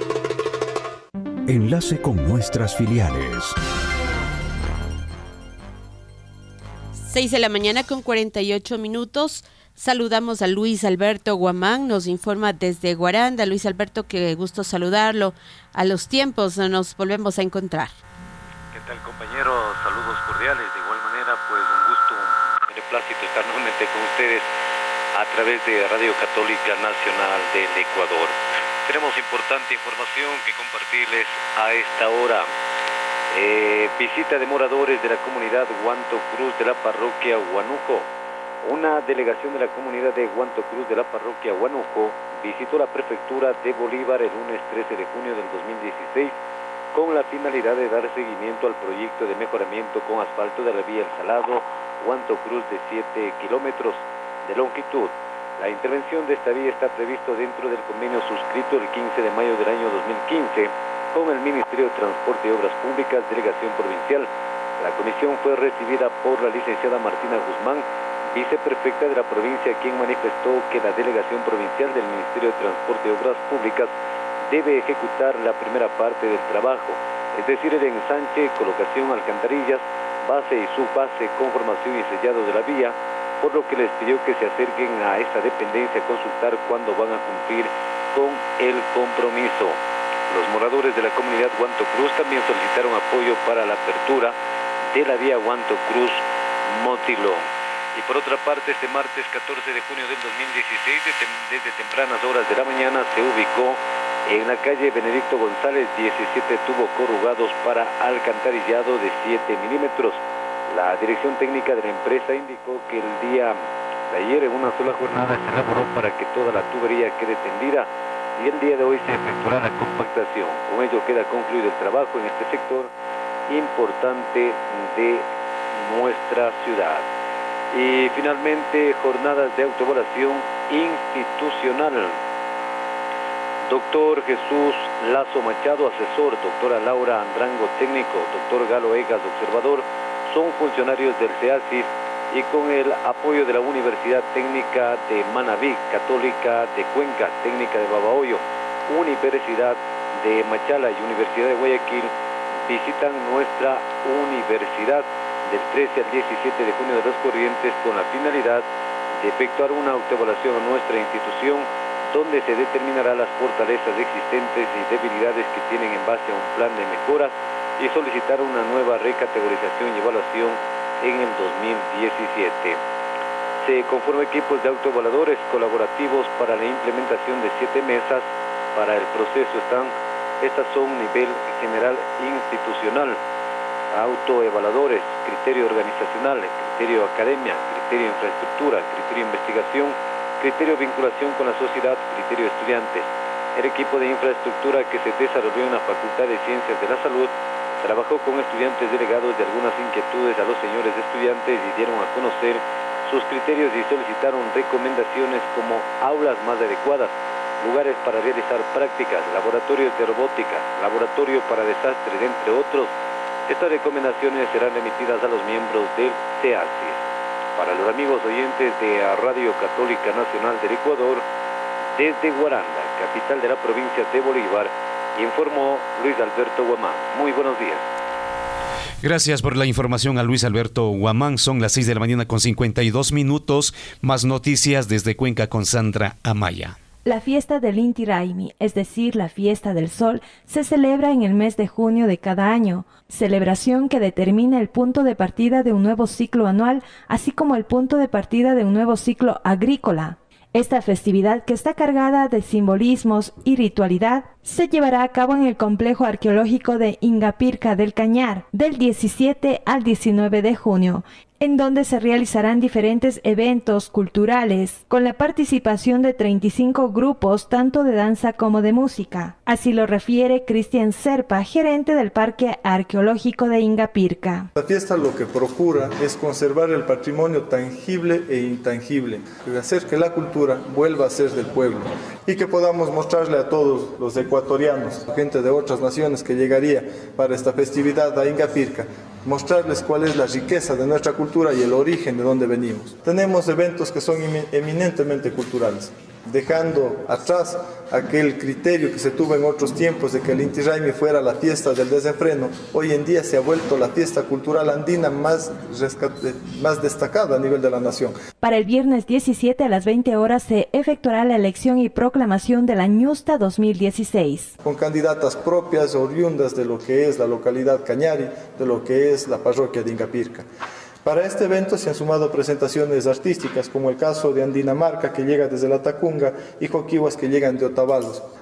S2: Enlace con nuestras filiales.
S4: seis de la mañana con cuarenta y ocho minutos. Saludamos a Luis Alberto Guamán, nos informa desde Guaranda. Luis Alberto, qué gusto saludarlo. A los tiempos nos volvemos a encontrar.
S30: ¿Qué tal, compañero? Saludos cordiales. De igual manera, pues un gusto, un beneplácito estar nuevamente con ustedes a través de Radio Católica Nacional del Ecuador. Tenemos importante información que compartirles a esta hora. Eh, visita de moradores de la comunidad Huanto Cruz de la parroquia Huanuco. Una delegación de la comunidad de Huanto Cruz de la parroquia Huánuco visitó la prefectura de Bolívar el lunes trece de junio del dos mil dieciséis con la finalidad de dar seguimiento al proyecto de mejoramiento con asfalto de la vía El Salado, Huanto Cruz de siete kilómetros de longitud. La intervención de esta vía está previsto dentro del convenio suscrito el quince de mayo del año dos mil quince con el Ministerio de Transporte y Obras Públicas, Delegación Provincial. La comisión fue recibida por la licenciada Martina Guzmán, viceprefecta de la provincia, quien manifestó que la Delegación Provincial del Ministerio de Transporte y Obras Públicas debe ejecutar la primera parte del trabajo, es decir, el ensanche, colocación, alcantarillas, base y subbase, conformación y sellado de la vía, por lo que les pidió que se acerquen a esta dependencia a consultar cuándo van a cumplir con el compromiso. Los moradores de la comunidad Huanto Cruz también solicitaron apoyo para la apertura de la vía Huanto Cruz-Motilón. Y por otra parte, este martes catorce de junio del dos mil dieciséis, desde tempranas horas de la mañana, se ubicó en la calle Benedicto González diecisiete tubos corrugados para alcantarillado de siete milímetros. La dirección técnica de la empresa indicó que el día de ayer en una sola jornada se elaboró para que toda la tubería quede tendida y el día de hoy se efectuará la compactación. Con ello queda concluido el trabajo en este sector importante de nuestra ciudad. Y finalmente, jornadas de autoevaluación institucional. Doctor Jesús Lazo Machado, asesor, doctora Laura Andrango, técnico, doctor Galo Egas, observador, son funcionarios del CEACIS y con el apoyo de la Universidad Técnica de Manabí, Católica de Cuenca, Técnica de Babahoyo, Universidad de Machala y Universidad de Guayaquil, visitan nuestra universidad del trece al diecisiete de junio de los Corrientes con la finalidad de efectuar una autoevaluación a nuestra institución donde se determinará las fortalezas existentes y debilidades que tienen en base a un plan de mejoras y solicitar una nueva recategorización y evaluación en el dos mil diecisiete. Se conforman equipos de autoevaluadores colaborativos para la implementación de siete mesas. Para el proceso están, estas son nivel general institucional, autoevaluadores, criterio organizacional, criterio academia, criterio infraestructura, criterio investigación, criterio vinculación con la sociedad, criterio estudiantes. El equipo de infraestructura que se desarrolló en la Facultad de Ciencias de la Salud trabajó con estudiantes delegados de algunas inquietudes a los señores estudiantes y dieron a conocer sus criterios y solicitaron recomendaciones como aulas más adecuadas, lugares para realizar prácticas, laboratorios de robótica, laboratorio para desastres, entre otros. Estas recomendaciones serán remitidas a los miembros del CEACIS. Para los amigos oyentes de Radio Católica Nacional del Ecuador, desde Guaranda, capital de la provincia de Bolívar, informó Luis Alberto Guamán. Muy buenos días.
S3: Gracias por la información a Luis Alberto Guamán. Son las seis de la mañana con cincuenta y dos minutos. Más noticias desde Cuenca con Sandra Amaya.
S7: La fiesta del Inti Raymi, es decir, la fiesta del sol, se celebra en el mes de junio de cada año, celebración que determina el punto de partida de un nuevo ciclo anual, así como el punto de partida de un nuevo ciclo agrícola. Esta festividad, que está cargada de simbolismos y ritualidad, se llevará a cabo en el complejo arqueológico de Ingapirca del Cañar, del diecisiete al diecinueve de junio, en donde se realizarán diferentes eventos culturales, con la participación de treinta y cinco grupos, tanto de danza como de música. Así lo refiere Cristian Serpa, gerente del Parque Arqueológico de Ingapirca.
S8: La fiesta lo que procura es conservar el patrimonio tangible e intangible, hacer que la cultura vuelva a ser del pueblo y que podamos mostrarle a todos los ecuatorianos, gente de otras naciones que llegaría para esta festividad a Ingapirca, mostrarles cuál es la riqueza de nuestra cultura y el origen de donde venimos. Tenemos eventos que son eminentemente culturales, dejando atrás aquel criterio que se tuvo en otros tiempos de que el Inti Raymi fuera la fiesta del desenfreno. Hoy en día se ha vuelto la fiesta cultural andina más, más destacada a nivel de la nación.
S7: Para el viernes diecisiete a las veinte horas se efectuará la elección y proclamación de la Ñusta dos mil dieciséis.
S8: Con candidatas propias oriundas de lo que es la localidad Cañari, de lo que es la parroquia de Ingapirca. Para este evento se han sumado presentaciones artísticas, como el caso de Andinamarca, que llega desde la Tacunga, y Joquihuas, que llegan de Otavalos.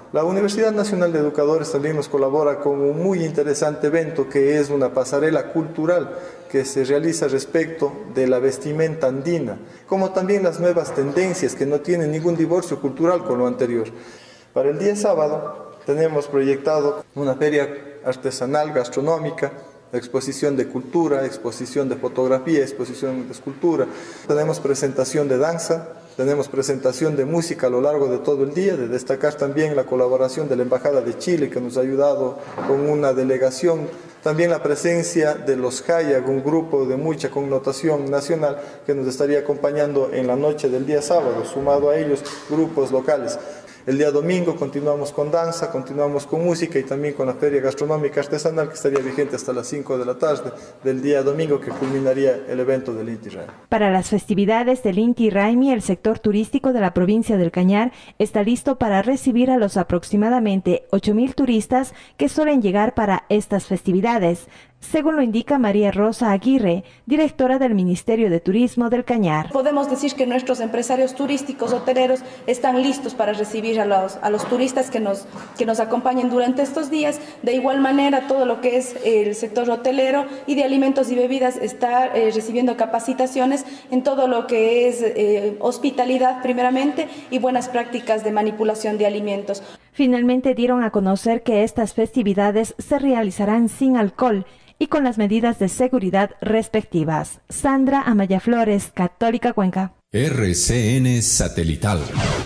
S8: La Universidad Nacional de Educadores también nos colabora con un muy interesante evento que es una pasarela cultural que se realiza respecto de la vestimenta andina, como también las nuevas tendencias que no tienen ningún divorcio cultural con lo anterior. Para el día sábado tenemos proyectado una feria artesanal gastronómica, exposición de cultura, exposición de fotografía, exposición de escultura. Tenemos presentación de danza, tenemos presentación de música a lo largo de todo el día, de destacar también la colaboración de la Embajada de Chile que nos ha ayudado con una delegación, también la presencia de los Hayag, un grupo de mucha connotación nacional que nos estaría acompañando en la noche del día sábado, sumado a ellos grupos locales. El día domingo continuamos con danza, continuamos con música y también con la feria gastronómica artesanal que estaría vigente hasta las cinco de la tarde del día domingo que culminaría el evento del Inti Raymi.
S7: Para las festividades del Inti Raymi, el sector turístico de la provincia del Cañar está listo para recibir a los aproximadamente ocho mil turistas que suelen llegar para estas festividades, según lo indica María Rosa Aguirre, directora del Ministerio de Turismo del Cañar.
S5: Podemos decir que nuestros empresarios turísticos, hoteleros, están listos para recibir a los, a los turistas que nos, que nos acompañen durante estos días. De igual manera, todo lo que es el sector hotelero y de alimentos y bebidas está eh, recibiendo capacitaciones en todo lo que es eh, hospitalidad primeramente y buenas prácticas de manipulación de alimentos.
S7: Finalmente dieron a conocer que estas festividades se realizarán sin alcohol y con las medidas de seguridad respectivas. Sandra Amaya Flores, Católica Cuenca.
S2: R C N Satelital.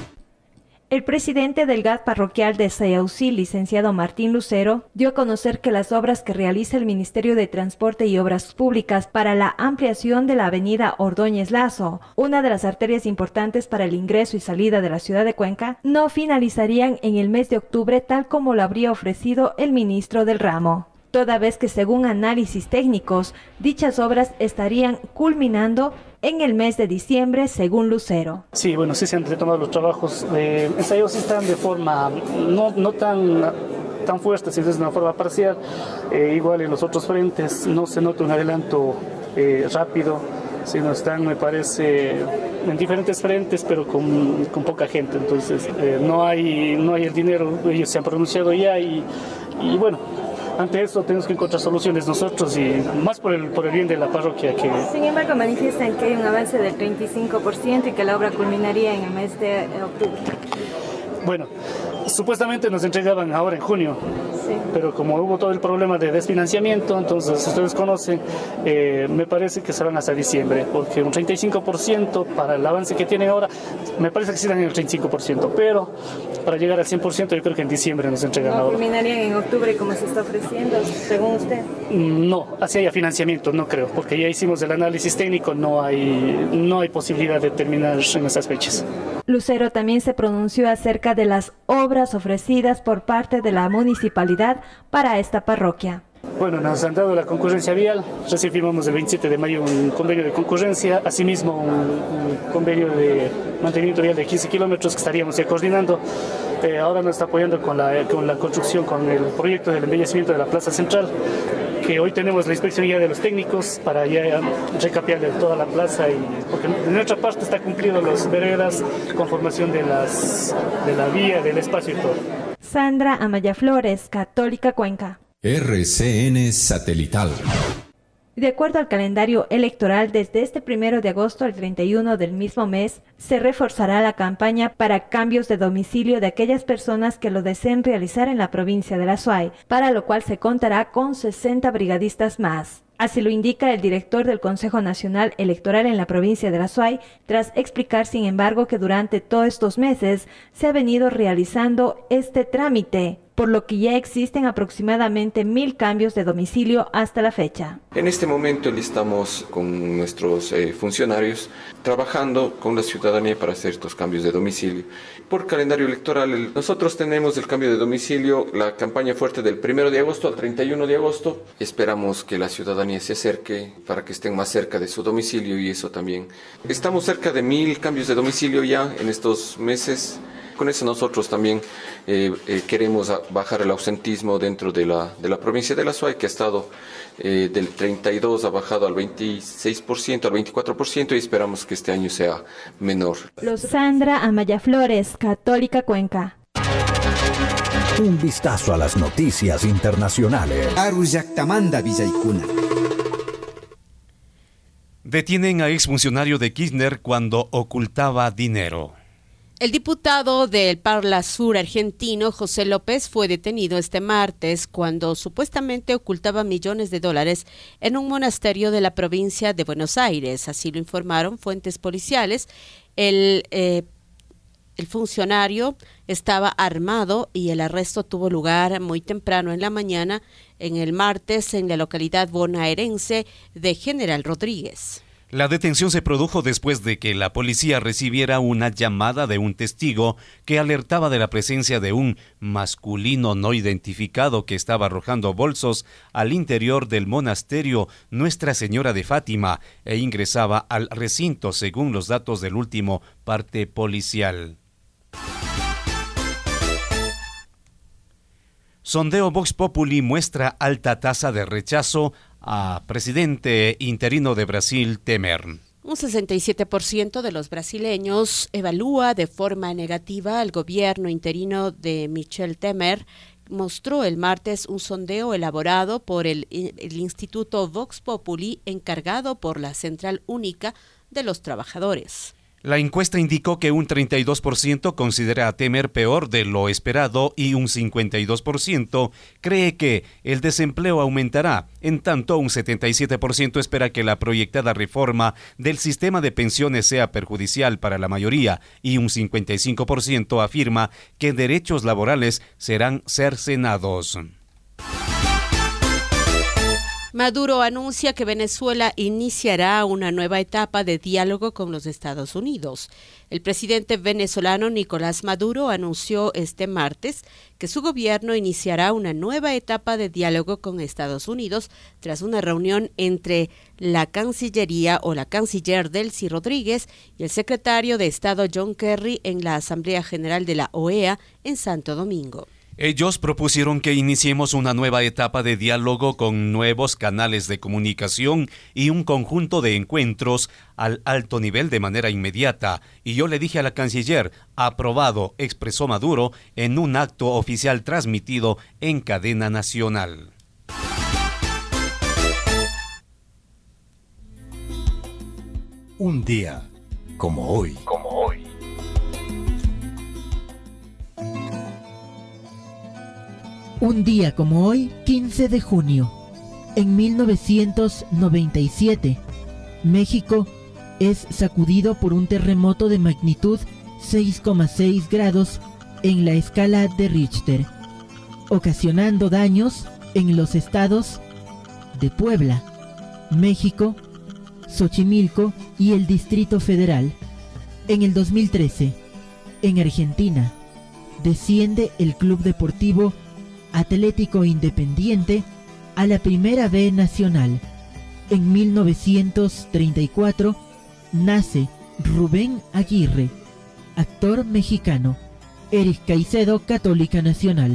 S7: El presidente del G A T parroquial de Sayausí, licenciado Martín Lucero, dio a conocer que las obras que realiza el Ministerio de Transporte y Obras Públicas para la ampliación de la avenida Ordóñez Lazo, una de las arterias importantes para el ingreso y salida de la ciudad de Cuenca, no finalizarían en el mes de octubre tal como lo habría ofrecido el ministro del ramo, toda vez que según análisis técnicos, dichas obras estarían culminando en el mes de diciembre, según Lucero.
S9: Sí, bueno, sí se han retomado los trabajos. Eh, ensayos están de forma no, no tan, tan fuerte, sino de una forma parcial. Eh, igual en los otros frentes no se nota un adelanto eh, rápido, sino están, me parece, en diferentes frentes, pero con, con poca gente. Entonces, eh, no hay, no hay el dinero, ellos se han pronunciado ya y, y bueno, ante eso tenemos que encontrar soluciones nosotros y más por el, por el bien de la parroquia. Que...
S7: Sin embargo, manifiestan que hay un avance del treinta y cinco por ciento y que la obra culminaría en el mes de octubre.
S9: Bueno, supuestamente nos entregaban ahora en junio, sí, pero como hubo todo el problema de desfinanciamiento, entonces ustedes conocen, eh, me parece que se van hasta diciembre, porque un treinta y cinco por ciento para el avance que tienen ahora, me parece que sí dan el treinta y cinco por ciento, pero para llegar al cien por ciento yo creo que en diciembre nos entregan
S7: ¿No
S9: ahora.
S7: culminarían en octubre como se está ofreciendo, según usted?
S9: No, así haya financiamiento, no creo, porque ya hicimos el análisis técnico, no hay, no hay posibilidad de terminar en esas fechas.
S7: Lucero también se pronunció acerca de las obras ofrecidas por parte de la municipalidad para esta parroquia.
S9: Bueno, nos han dado la concurrencia vial, recién firmamos el veintisiete de mayo un convenio de concurrencia, asimismo un, un convenio de mantenimiento vial de quince kilómetros que estaríamos ya coordinando. Eh, ahora nos está apoyando con la, con la construcción, con el proyecto del embellecimiento de la Plaza Central, que hoy tenemos la inspección ya de los técnicos para ya recapear de toda la plaza, y porque de nuestra parte está cumplido las veredas, conformación de, las, de la vía, del espacio y todo.
S7: Sandra Amaya Flores, Católica Cuenca.
S2: R C N Satelital.
S7: De acuerdo al calendario electoral, desde este primero de agosto al treinta y uno del mismo mes, se reforzará la campaña para cambios de domicilio de aquellas personas que lo deseen realizar en la provincia de La Suay, para lo cual se contará con sesenta brigadistas más. Así lo indica el director del Consejo Nacional Electoral en la provincia de La Suay, tras explicar, sin embargo, que durante todos estos meses se ha venido realizando este trámite, por lo que ya existen aproximadamente mil cambios de domicilio hasta la fecha.
S10: En este momento estamos con nuestros eh, funcionarios trabajando con la ciudadanía para hacer estos cambios de domicilio. Por calendario electoral, el, nosotros tenemos el cambio de domicilio, la campaña fuerte del primero de agosto al treinta y uno de agosto. Esperamos que la ciudadanía se acerque para que estén más cerca de su domicilio y eso también. Estamos cerca de mil cambios de domicilio ya en estos meses. Con eso nosotros también eh, eh, queremos bajar el ausentismo dentro de la, de la provincia de La Suay, que ha estado eh, del treinta y dos, ha bajado al veintiséis por ciento, al veinticuatro por ciento, y esperamos que este año sea menor.
S7: Sandra Amaya Flores, Católica Cuenca.
S11: Un vistazo a las noticias internacionales.
S6: Aruyactamanda Villaicuna.
S3: Detienen a exfuncionario de Kirchner cuando ocultaba dinero.
S4: El diputado del Parla Sur argentino, José López, fue detenido este martes cuando supuestamente ocultaba millones de dólares en un monasterio de la provincia de Buenos Aires. Así lo informaron fuentes policiales. El, eh, el funcionario estaba armado y el arresto tuvo lugar muy temprano en la mañana, en el martes, en la localidad bonaerense de General Rodríguez.
S3: La detención se produjo después de que la policía recibiera una llamada de un testigo que alertaba de la presencia de un masculino no identificado que estaba arrojando bolsos al interior del monasterio Nuestra Señora de Fátima e ingresaba al recinto, según los datos del último parte policial. Sondeo Vox Populi muestra alta tasa de rechazo a presidente interino de Brasil, Temer.
S4: Un sesenta y siete por ciento de los brasileños evalúa de forma negativa al gobierno interino de Michel Temer, mostró el martes un sondeo elaborado por el, el Instituto Vox Populi encargado por la Central Única de los Trabajadores.
S3: La encuesta indicó que un treinta y dos por ciento considera a Temer peor de lo esperado y un cincuenta y dos por ciento cree que el desempleo aumentará. En tanto, un setenta y siete por ciento espera que la proyectada reforma del sistema de pensiones sea perjudicial para la mayoría y un cincuenta y cinco por ciento afirma que derechos laborales serán cercenados.
S4: Maduro anuncia que Venezuela iniciará una nueva etapa de diálogo con los Estados Unidos. El presidente venezolano Nicolás Maduro anunció este martes que su gobierno iniciará una nueva etapa de diálogo con Estados Unidos tras una reunión entre la Cancillería o la canciller Delcy Rodríguez y el secretario de Estado John Kerry en la Asamblea General de la O E A en Santo Domingo.
S3: Ellos propusieron que iniciemos una nueva etapa de diálogo con nuevos canales de comunicación y un conjunto de encuentros al alto nivel de manera inmediata. Y yo le dije a la canciller, aprobado, expresó Maduro en un acto oficial transmitido en cadena nacional.
S11: Un día como hoy.
S30: Como hoy.
S12: Un día como hoy, quince de junio, en mil novecientos noventa y siete, México es sacudido por un terremoto de magnitud seis coma seis grados en la escala de Richter, ocasionando daños en los estados de Puebla, México, Xochimilco y el Distrito Federal. En el dos mil trece, en Argentina, desciende el Club Deportivo Atlético Independiente a la Primera B Nacional. En mil novecientos treinta y cuatro nace Rubén Aguirre, actor mexicano. Eric Caicedo, Católica Nacional.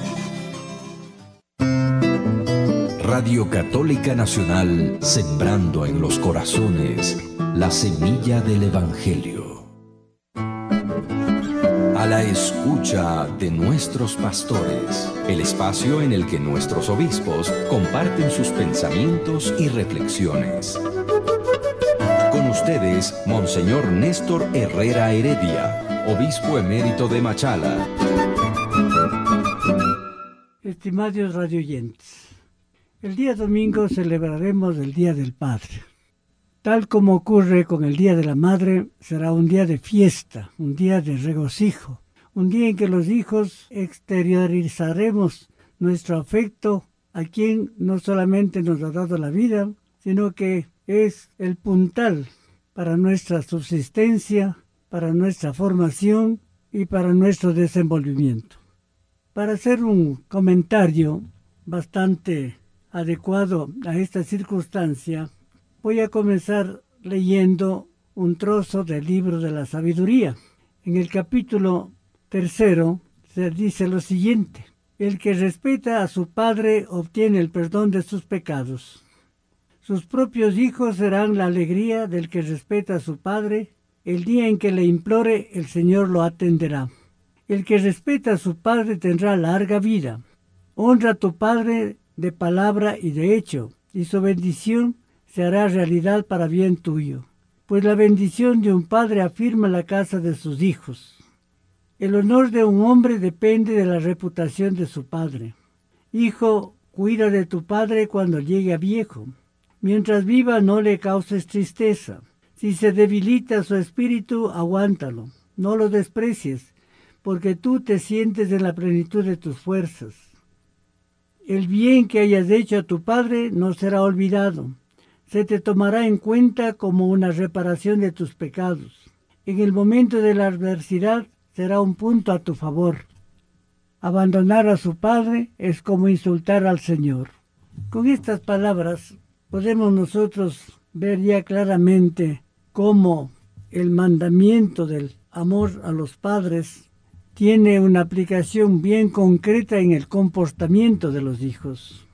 S2: Radio Católica Nacional, sembrando en los corazones la semilla del Evangelio. A la escucha de nuestros pastores, el espacio en el que nuestros obispos comparten sus pensamientos y reflexiones. Con ustedes, Monseñor Néstor Herrera Heredia, obispo emérito de Machala.
S13: Estimados radioyentes, el día domingo celebraremos el Día del Padre. Tal como ocurre con el Día de la Madre, será un día de fiesta, un día de regocijo, un día en que los hijos exteriorizaremos nuestro afecto a quien no solamente nos ha dado la vida, sino que es el puntal para nuestra subsistencia, para nuestra formación y para nuestro desenvolvimiento. Para hacer un comentario bastante adecuado a esta circunstancia, voy a comenzar leyendo un trozo del libro de la sabiduría. En el capítulo tercero se dice lo siguiente: el que respeta a su padre obtiene el perdón de sus pecados. Sus propios hijos serán la alegría del que respeta a su padre. El día en que le implore, el Señor lo atenderá. El que respeta a su padre tendrá larga vida. Honra a tu padre de palabra y de hecho, y su bendición se hará realidad para bien tuyo. Pues la bendición de un padre afirma la casa de sus hijos. El honor de un hombre depende de la reputación de su padre. Hijo, cuida de tu padre cuando llegue a viejo. Mientras viva no le causes tristeza. Si se debilita su espíritu, aguántalo. No lo desprecies, porque tú te sientes en la plenitud de tus fuerzas. El bien que hayas hecho a tu padre no será olvidado. Se te tomará en cuenta como una reparación de tus pecados. En el momento de la adversidad será un punto a tu favor. Abandonar a su padre es como insultar al Señor. Con estas palabras podemos nosotros ver ya claramente cómo el mandamiento del amor a los padres tiene una aplicación bien concreta en el comportamiento de los hijos.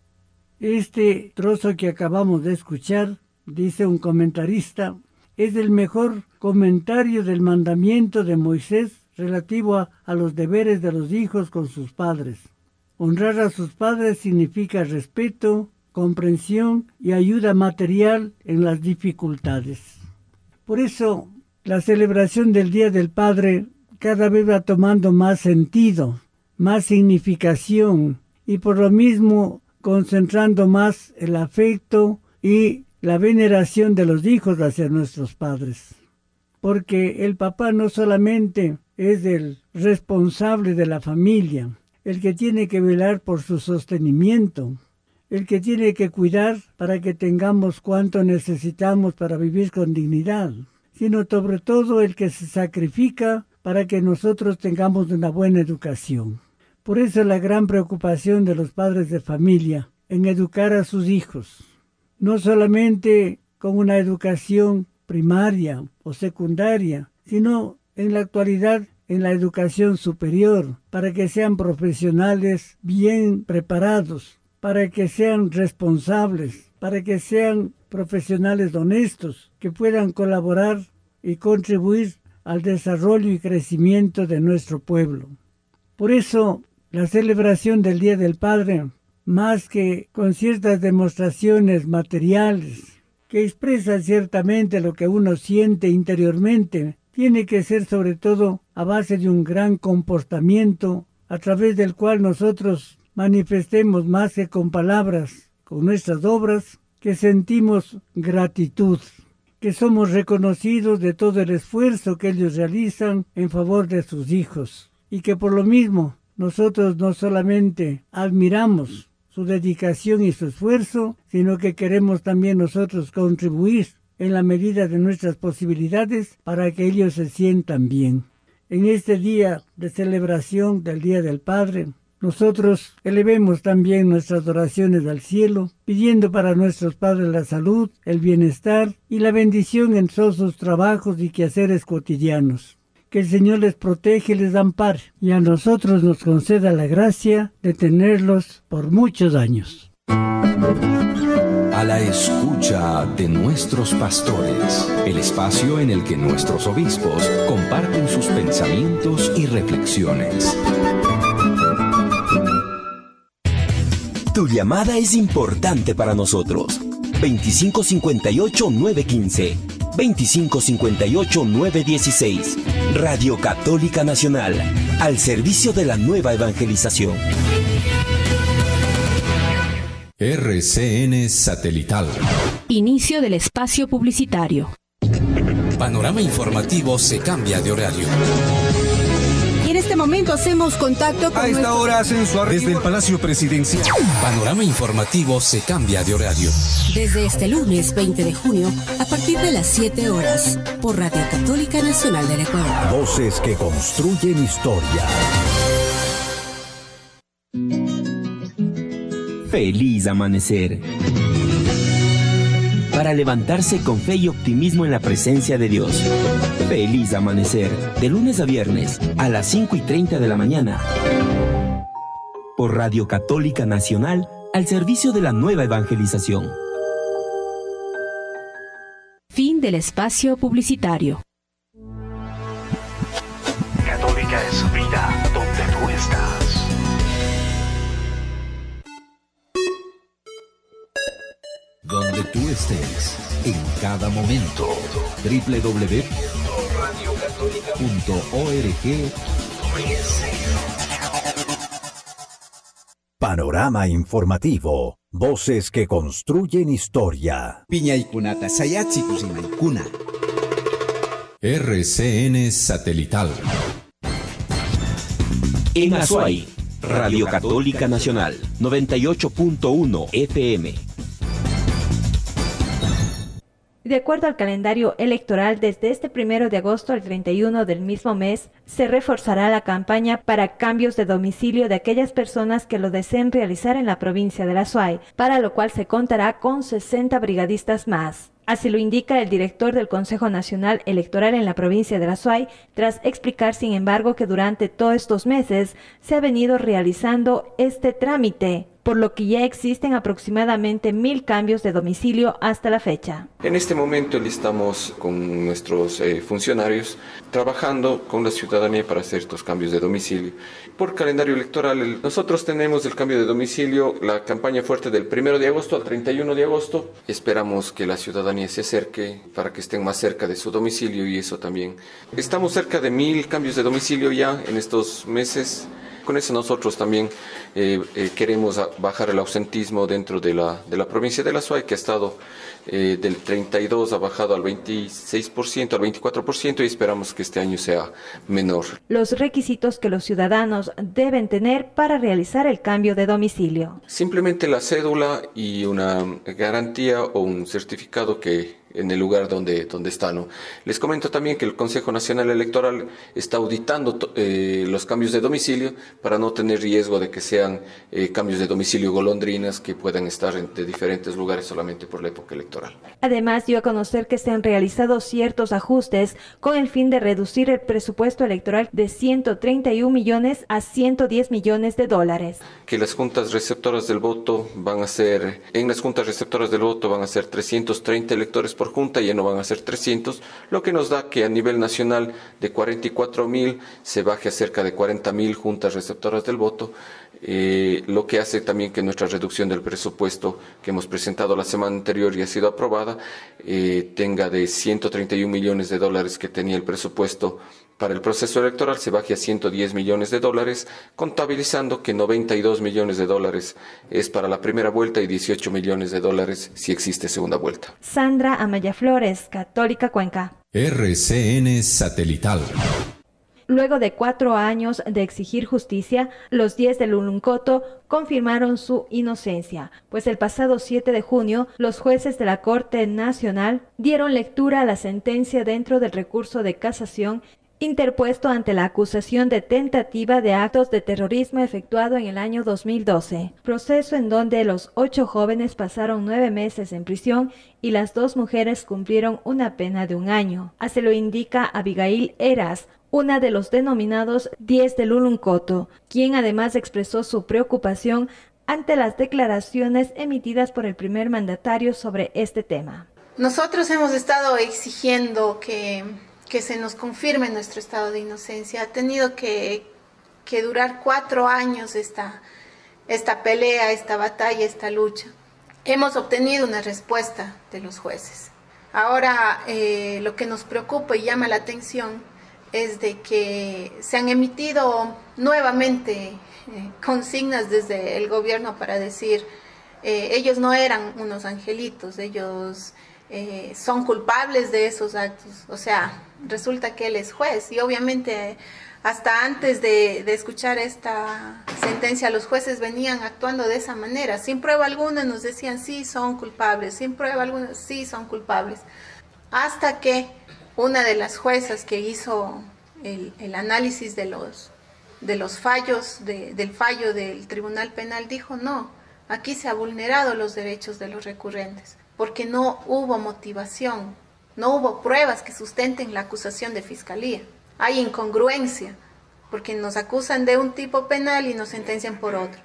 S13: Este trozo que acabamos de escuchar, dice un comentarista, es el mejor comentario del mandamiento de Moisés relativo a, a los deberes de los hijos con sus padres. Honrar a sus padres significa respeto, comprensión y ayuda material en las dificultades. Por eso, la celebración del Día del Padre cada vez va tomando más sentido, más significación y por lo mismo concentrando más el afecto y la veneración de los hijos hacia nuestros padres. Porque el papá no solamente es el responsable de la familia, el que tiene que velar por su sostenimiento, el que tiene que cuidar para que tengamos cuanto necesitamos para vivir con dignidad, sino sobre todo el que se sacrifica para que nosotros tengamos una buena educación. Por eso la gran preocupación de los padres de familia en educar a sus hijos, no solamente con una educación primaria o secundaria, sino en la actualidad en la educación superior, para que sean profesionales bien preparados, para que sean responsables, para que sean profesionales honestos, que puedan colaborar y contribuir al desarrollo y crecimiento de nuestro pueblo. Por eso, la celebración del Día del Padre, más que con ciertas demostraciones materiales, que expresan ciertamente lo que uno siente interiormente, tiene que ser sobre todo a base de un gran comportamiento, a través del cual nosotros manifestemos más que con palabras, con nuestras obras, que sentimos gratitud, que somos reconocidos de todo el esfuerzo que ellos realizan en favor de sus hijos, y que por lo mismo nosotros no solamente admiramos su dedicación y su esfuerzo, sino que queremos también nosotros contribuir en la medida de nuestras posibilidades para que ellos se sientan bien. En este día de celebración del Día del Padre, nosotros elevemos también nuestras oraciones al cielo, pidiendo para nuestros padres la salud, el bienestar y la bendición en todos sus trabajos y quehaceres cotidianos. Que el Señor les proteja y les ampare, y a nosotros nos conceda la gracia de tenerlos por muchos años.
S2: A la escucha de nuestros pastores, el espacio en el que nuestros obispos comparten sus pensamientos y reflexiones.
S1: Tu llamada es importante para nosotros. veinticinco cincuenta y ocho, nueve quince. veinticinco cincuenta y ocho, nueve dieciséis. Radio Católica Nacional, al servicio de la nueva evangelización.
S2: R C N Satelital.
S18: Inicio del espacio publicitario.
S14: Panorama Informativo se cambia de horario.
S18: Y en este momento hacemos contacto con
S14: A esta
S18: nuestro...
S14: hora hacen su arribo. Desde el Palacio Presidencial. Panorama Informativo se cambia de horario.
S18: Desde este lunes veinte de junio, a partir de las siete horas, por Radio Católica Nacional del Ecuador.
S11: Voces que construyen historia.
S1: Feliz amanecer. Para levantarse con fe y optimismo en la presencia de Dios. Feliz amanecer, de lunes a viernes, a las cinco y treinta de la mañana. Por Radio Católica Nacional, al servicio de la nueva evangelización.
S18: Fin del espacio publicitario.
S15: Católica
S11: más vida donde tú estás.
S2: Donde tú estés, en cada momento. doble u doble u doble u punto radio católica punto org.
S11: Panorama informativo. Voces que construyen historia.
S6: Piñaykunata sayatsi kusimaykuna.
S2: R C N Satelital.
S1: En Azuay, Radio Católica Nacional, noventa y ocho punto uno F M.
S7: De acuerdo al calendario electoral, desde este primero de agosto al treinta y uno del mismo mes, se reforzará la campaña para cambios de domicilio de aquellas personas que lo deseen realizar en la provincia de La Azuay, para lo cual se contará con sesenta brigadistas más. Así lo indica el director del Consejo Nacional Electoral en la provincia de La Azuay, tras explicar, sin embargo, que durante todos estos meses se ha venido realizando este trámite, por lo que ya existen aproximadamente mil cambios de domicilio hasta la fecha.
S10: En este momento estamos con nuestros eh, funcionarios trabajando con la ciudadanía para hacer estos cambios de domicilio. Por calendario electoral, el, nosotros tenemos el cambio de domicilio, la campaña fuerte del primero de agosto al treinta y uno de agosto. Esperamos que la ciudadanía se acerque para que estén más cerca de su domicilio y eso también. Estamos cerca de mil cambios de domicilio ya en estos meses. Con eso nosotros también eh, eh, queremos bajar el ausentismo dentro de la, de la provincia de La Azuay, que ha estado eh, del treinta y dos, ha bajado al veintiséis por ciento, al veinticuatro por ciento, y esperamos que este año sea menor.
S7: Los requisitos que los ciudadanos deben tener para realizar el cambio de domicilio.
S10: Simplemente la cédula y una garantía o un certificado que en el lugar donde, donde está, ¿no? Les comento también que el Consejo Nacional Electoral está auditando eh, los cambios de domicilio para no tener riesgo de que sean eh, cambios de domicilio golondrinas que puedan estar en, de diferentes lugares solamente por la época electoral.
S7: Además, dio a conocer que se han realizado ciertos ajustes con el fin de reducir el presupuesto electoral de ciento treinta y un millones a ciento diez millones de dólares.
S10: Que las juntas receptoras del voto van a ser, en las juntas receptoras del voto van a ser trescientos treinta electores por junta, ya no van a ser trescientos, lo que nos da que a nivel nacional de cuarenta y cuatro mil se baje a cerca de cuarenta mil juntas receptoras del voto, eh, lo que hace también que nuestra reducción del presupuesto que hemos presentado la semana anterior y ha sido aprobada, eh, tenga de ciento treinta y un millones de dólares que tenía el presupuesto para el proceso electoral, se baje a ciento diez millones de dólares, contabilizando que noventa y dos millones de dólares es para la primera vuelta y dieciocho millones de dólares si existe segunda vuelta.
S7: Sandra Amaya Flores, Católica Cuenca.
S2: R C N Satelital.
S7: Luego de cuatro años de exigir justicia, los diez del Uluncoto confirmaron su inocencia, pues el pasado siete de junio, los jueces de la Corte Nacional dieron lectura a la sentencia dentro del recurso de casación interpuesto ante la acusación de tentativa de actos de terrorismo efectuado en el año dos mil doce, proceso en donde los ocho jóvenes pasaron nueve meses en prisión y las dos mujeres cumplieron una pena de un año. Así lo indica Abigail Eras, una de los denominados diez del Uluncoto, quien además expresó su preocupación ante las declaraciones emitidas por el primer mandatario sobre este tema.
S15: Nosotros hemos estado exigiendo que que se nos confirme nuestro estado de inocencia. Ha tenido que, que durar cuatro años esta, esta pelea, esta batalla, esta lucha. Hemos obtenido una respuesta de los jueces. Ahora eh, lo que nos preocupa y llama la atención es de que se han emitido nuevamente eh, consignas desde el gobierno para decir eh, ellos no eran unos angelitos, ellos eh, son culpables de esos actos. O sea, resulta que él es juez y obviamente hasta antes de, de escuchar esta sentencia los jueces venían actuando de esa manera. Sin prueba alguna nos decían sí son culpables, sin prueba alguna sí son culpables. Hasta que una de las juezas que hizo el, el análisis de los, de los fallos, de, del fallo del Tribunal Penal dijo no, aquí se han vulnerado los derechos de los recurrentes porque no hubo motivación. No hubo pruebas que sustenten la acusación de fiscalía. Hay incongruencia, porque nos acusan de un tipo penal y nos sentencian por otro.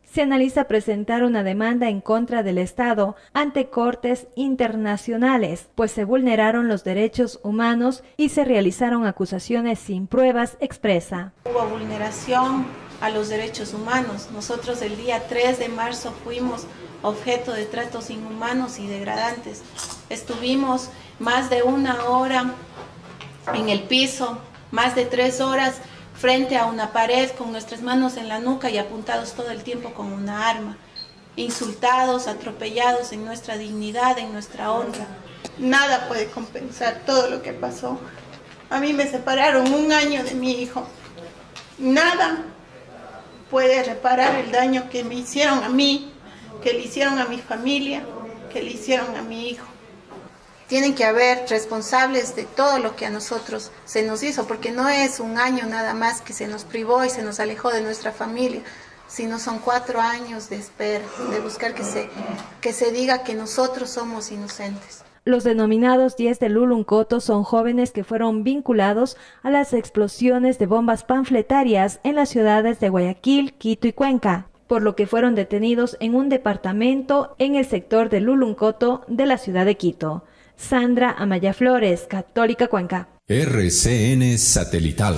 S7: se analiza presentar una demanda en contra del Estado ante cortes internacionales, pues se vulneraron los derechos humanos y se realizaron acusaciones sin pruebas, expresa.
S15: Hubo vulneración a los derechos humanos. Nosotros el día tres de marzo fuimos objeto de tratos inhumanos y degradantes. Estuvimos más de una hora en el piso, más de tres horas frente a una pared con nuestras manos en la nuca y apuntados todo el tiempo con una arma, insultados, atropellados en nuestra dignidad, en nuestra honra.
S16: Nada puede compensar todo lo que pasó. A mí me separaron un año de mi hijo. Nada puede reparar el daño que me hicieron a mí, que le hicieron a mi familia, que le hicieron a mi hijo.
S15: Tienen que haber responsables de todo lo que a nosotros se nos hizo, porque no es un año nada más que se nos privó y se nos alejó de nuestra familia, sino son cuatro años de espera, de buscar que se, que se diga que nosotros somos inocentes.
S7: Los denominados diez de Luluncoto son jóvenes que fueron vinculados a las explosiones de bombas panfletarias en las ciudades de Guayaquil, Quito y Cuenca, por lo que fueron detenidos en un departamento en el sector de Luluncoto de la ciudad de Quito. Sandra Amaya Flores, Católica Cuenca.
S2: R C N Satelital.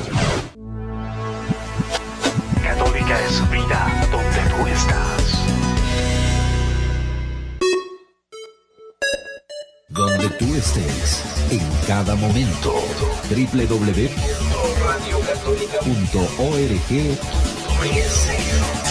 S11: Católica es vida donde tú estás.
S2: Donde tú estés, en cada momento. doble u doble u doble u punto radio católica punto org punto es.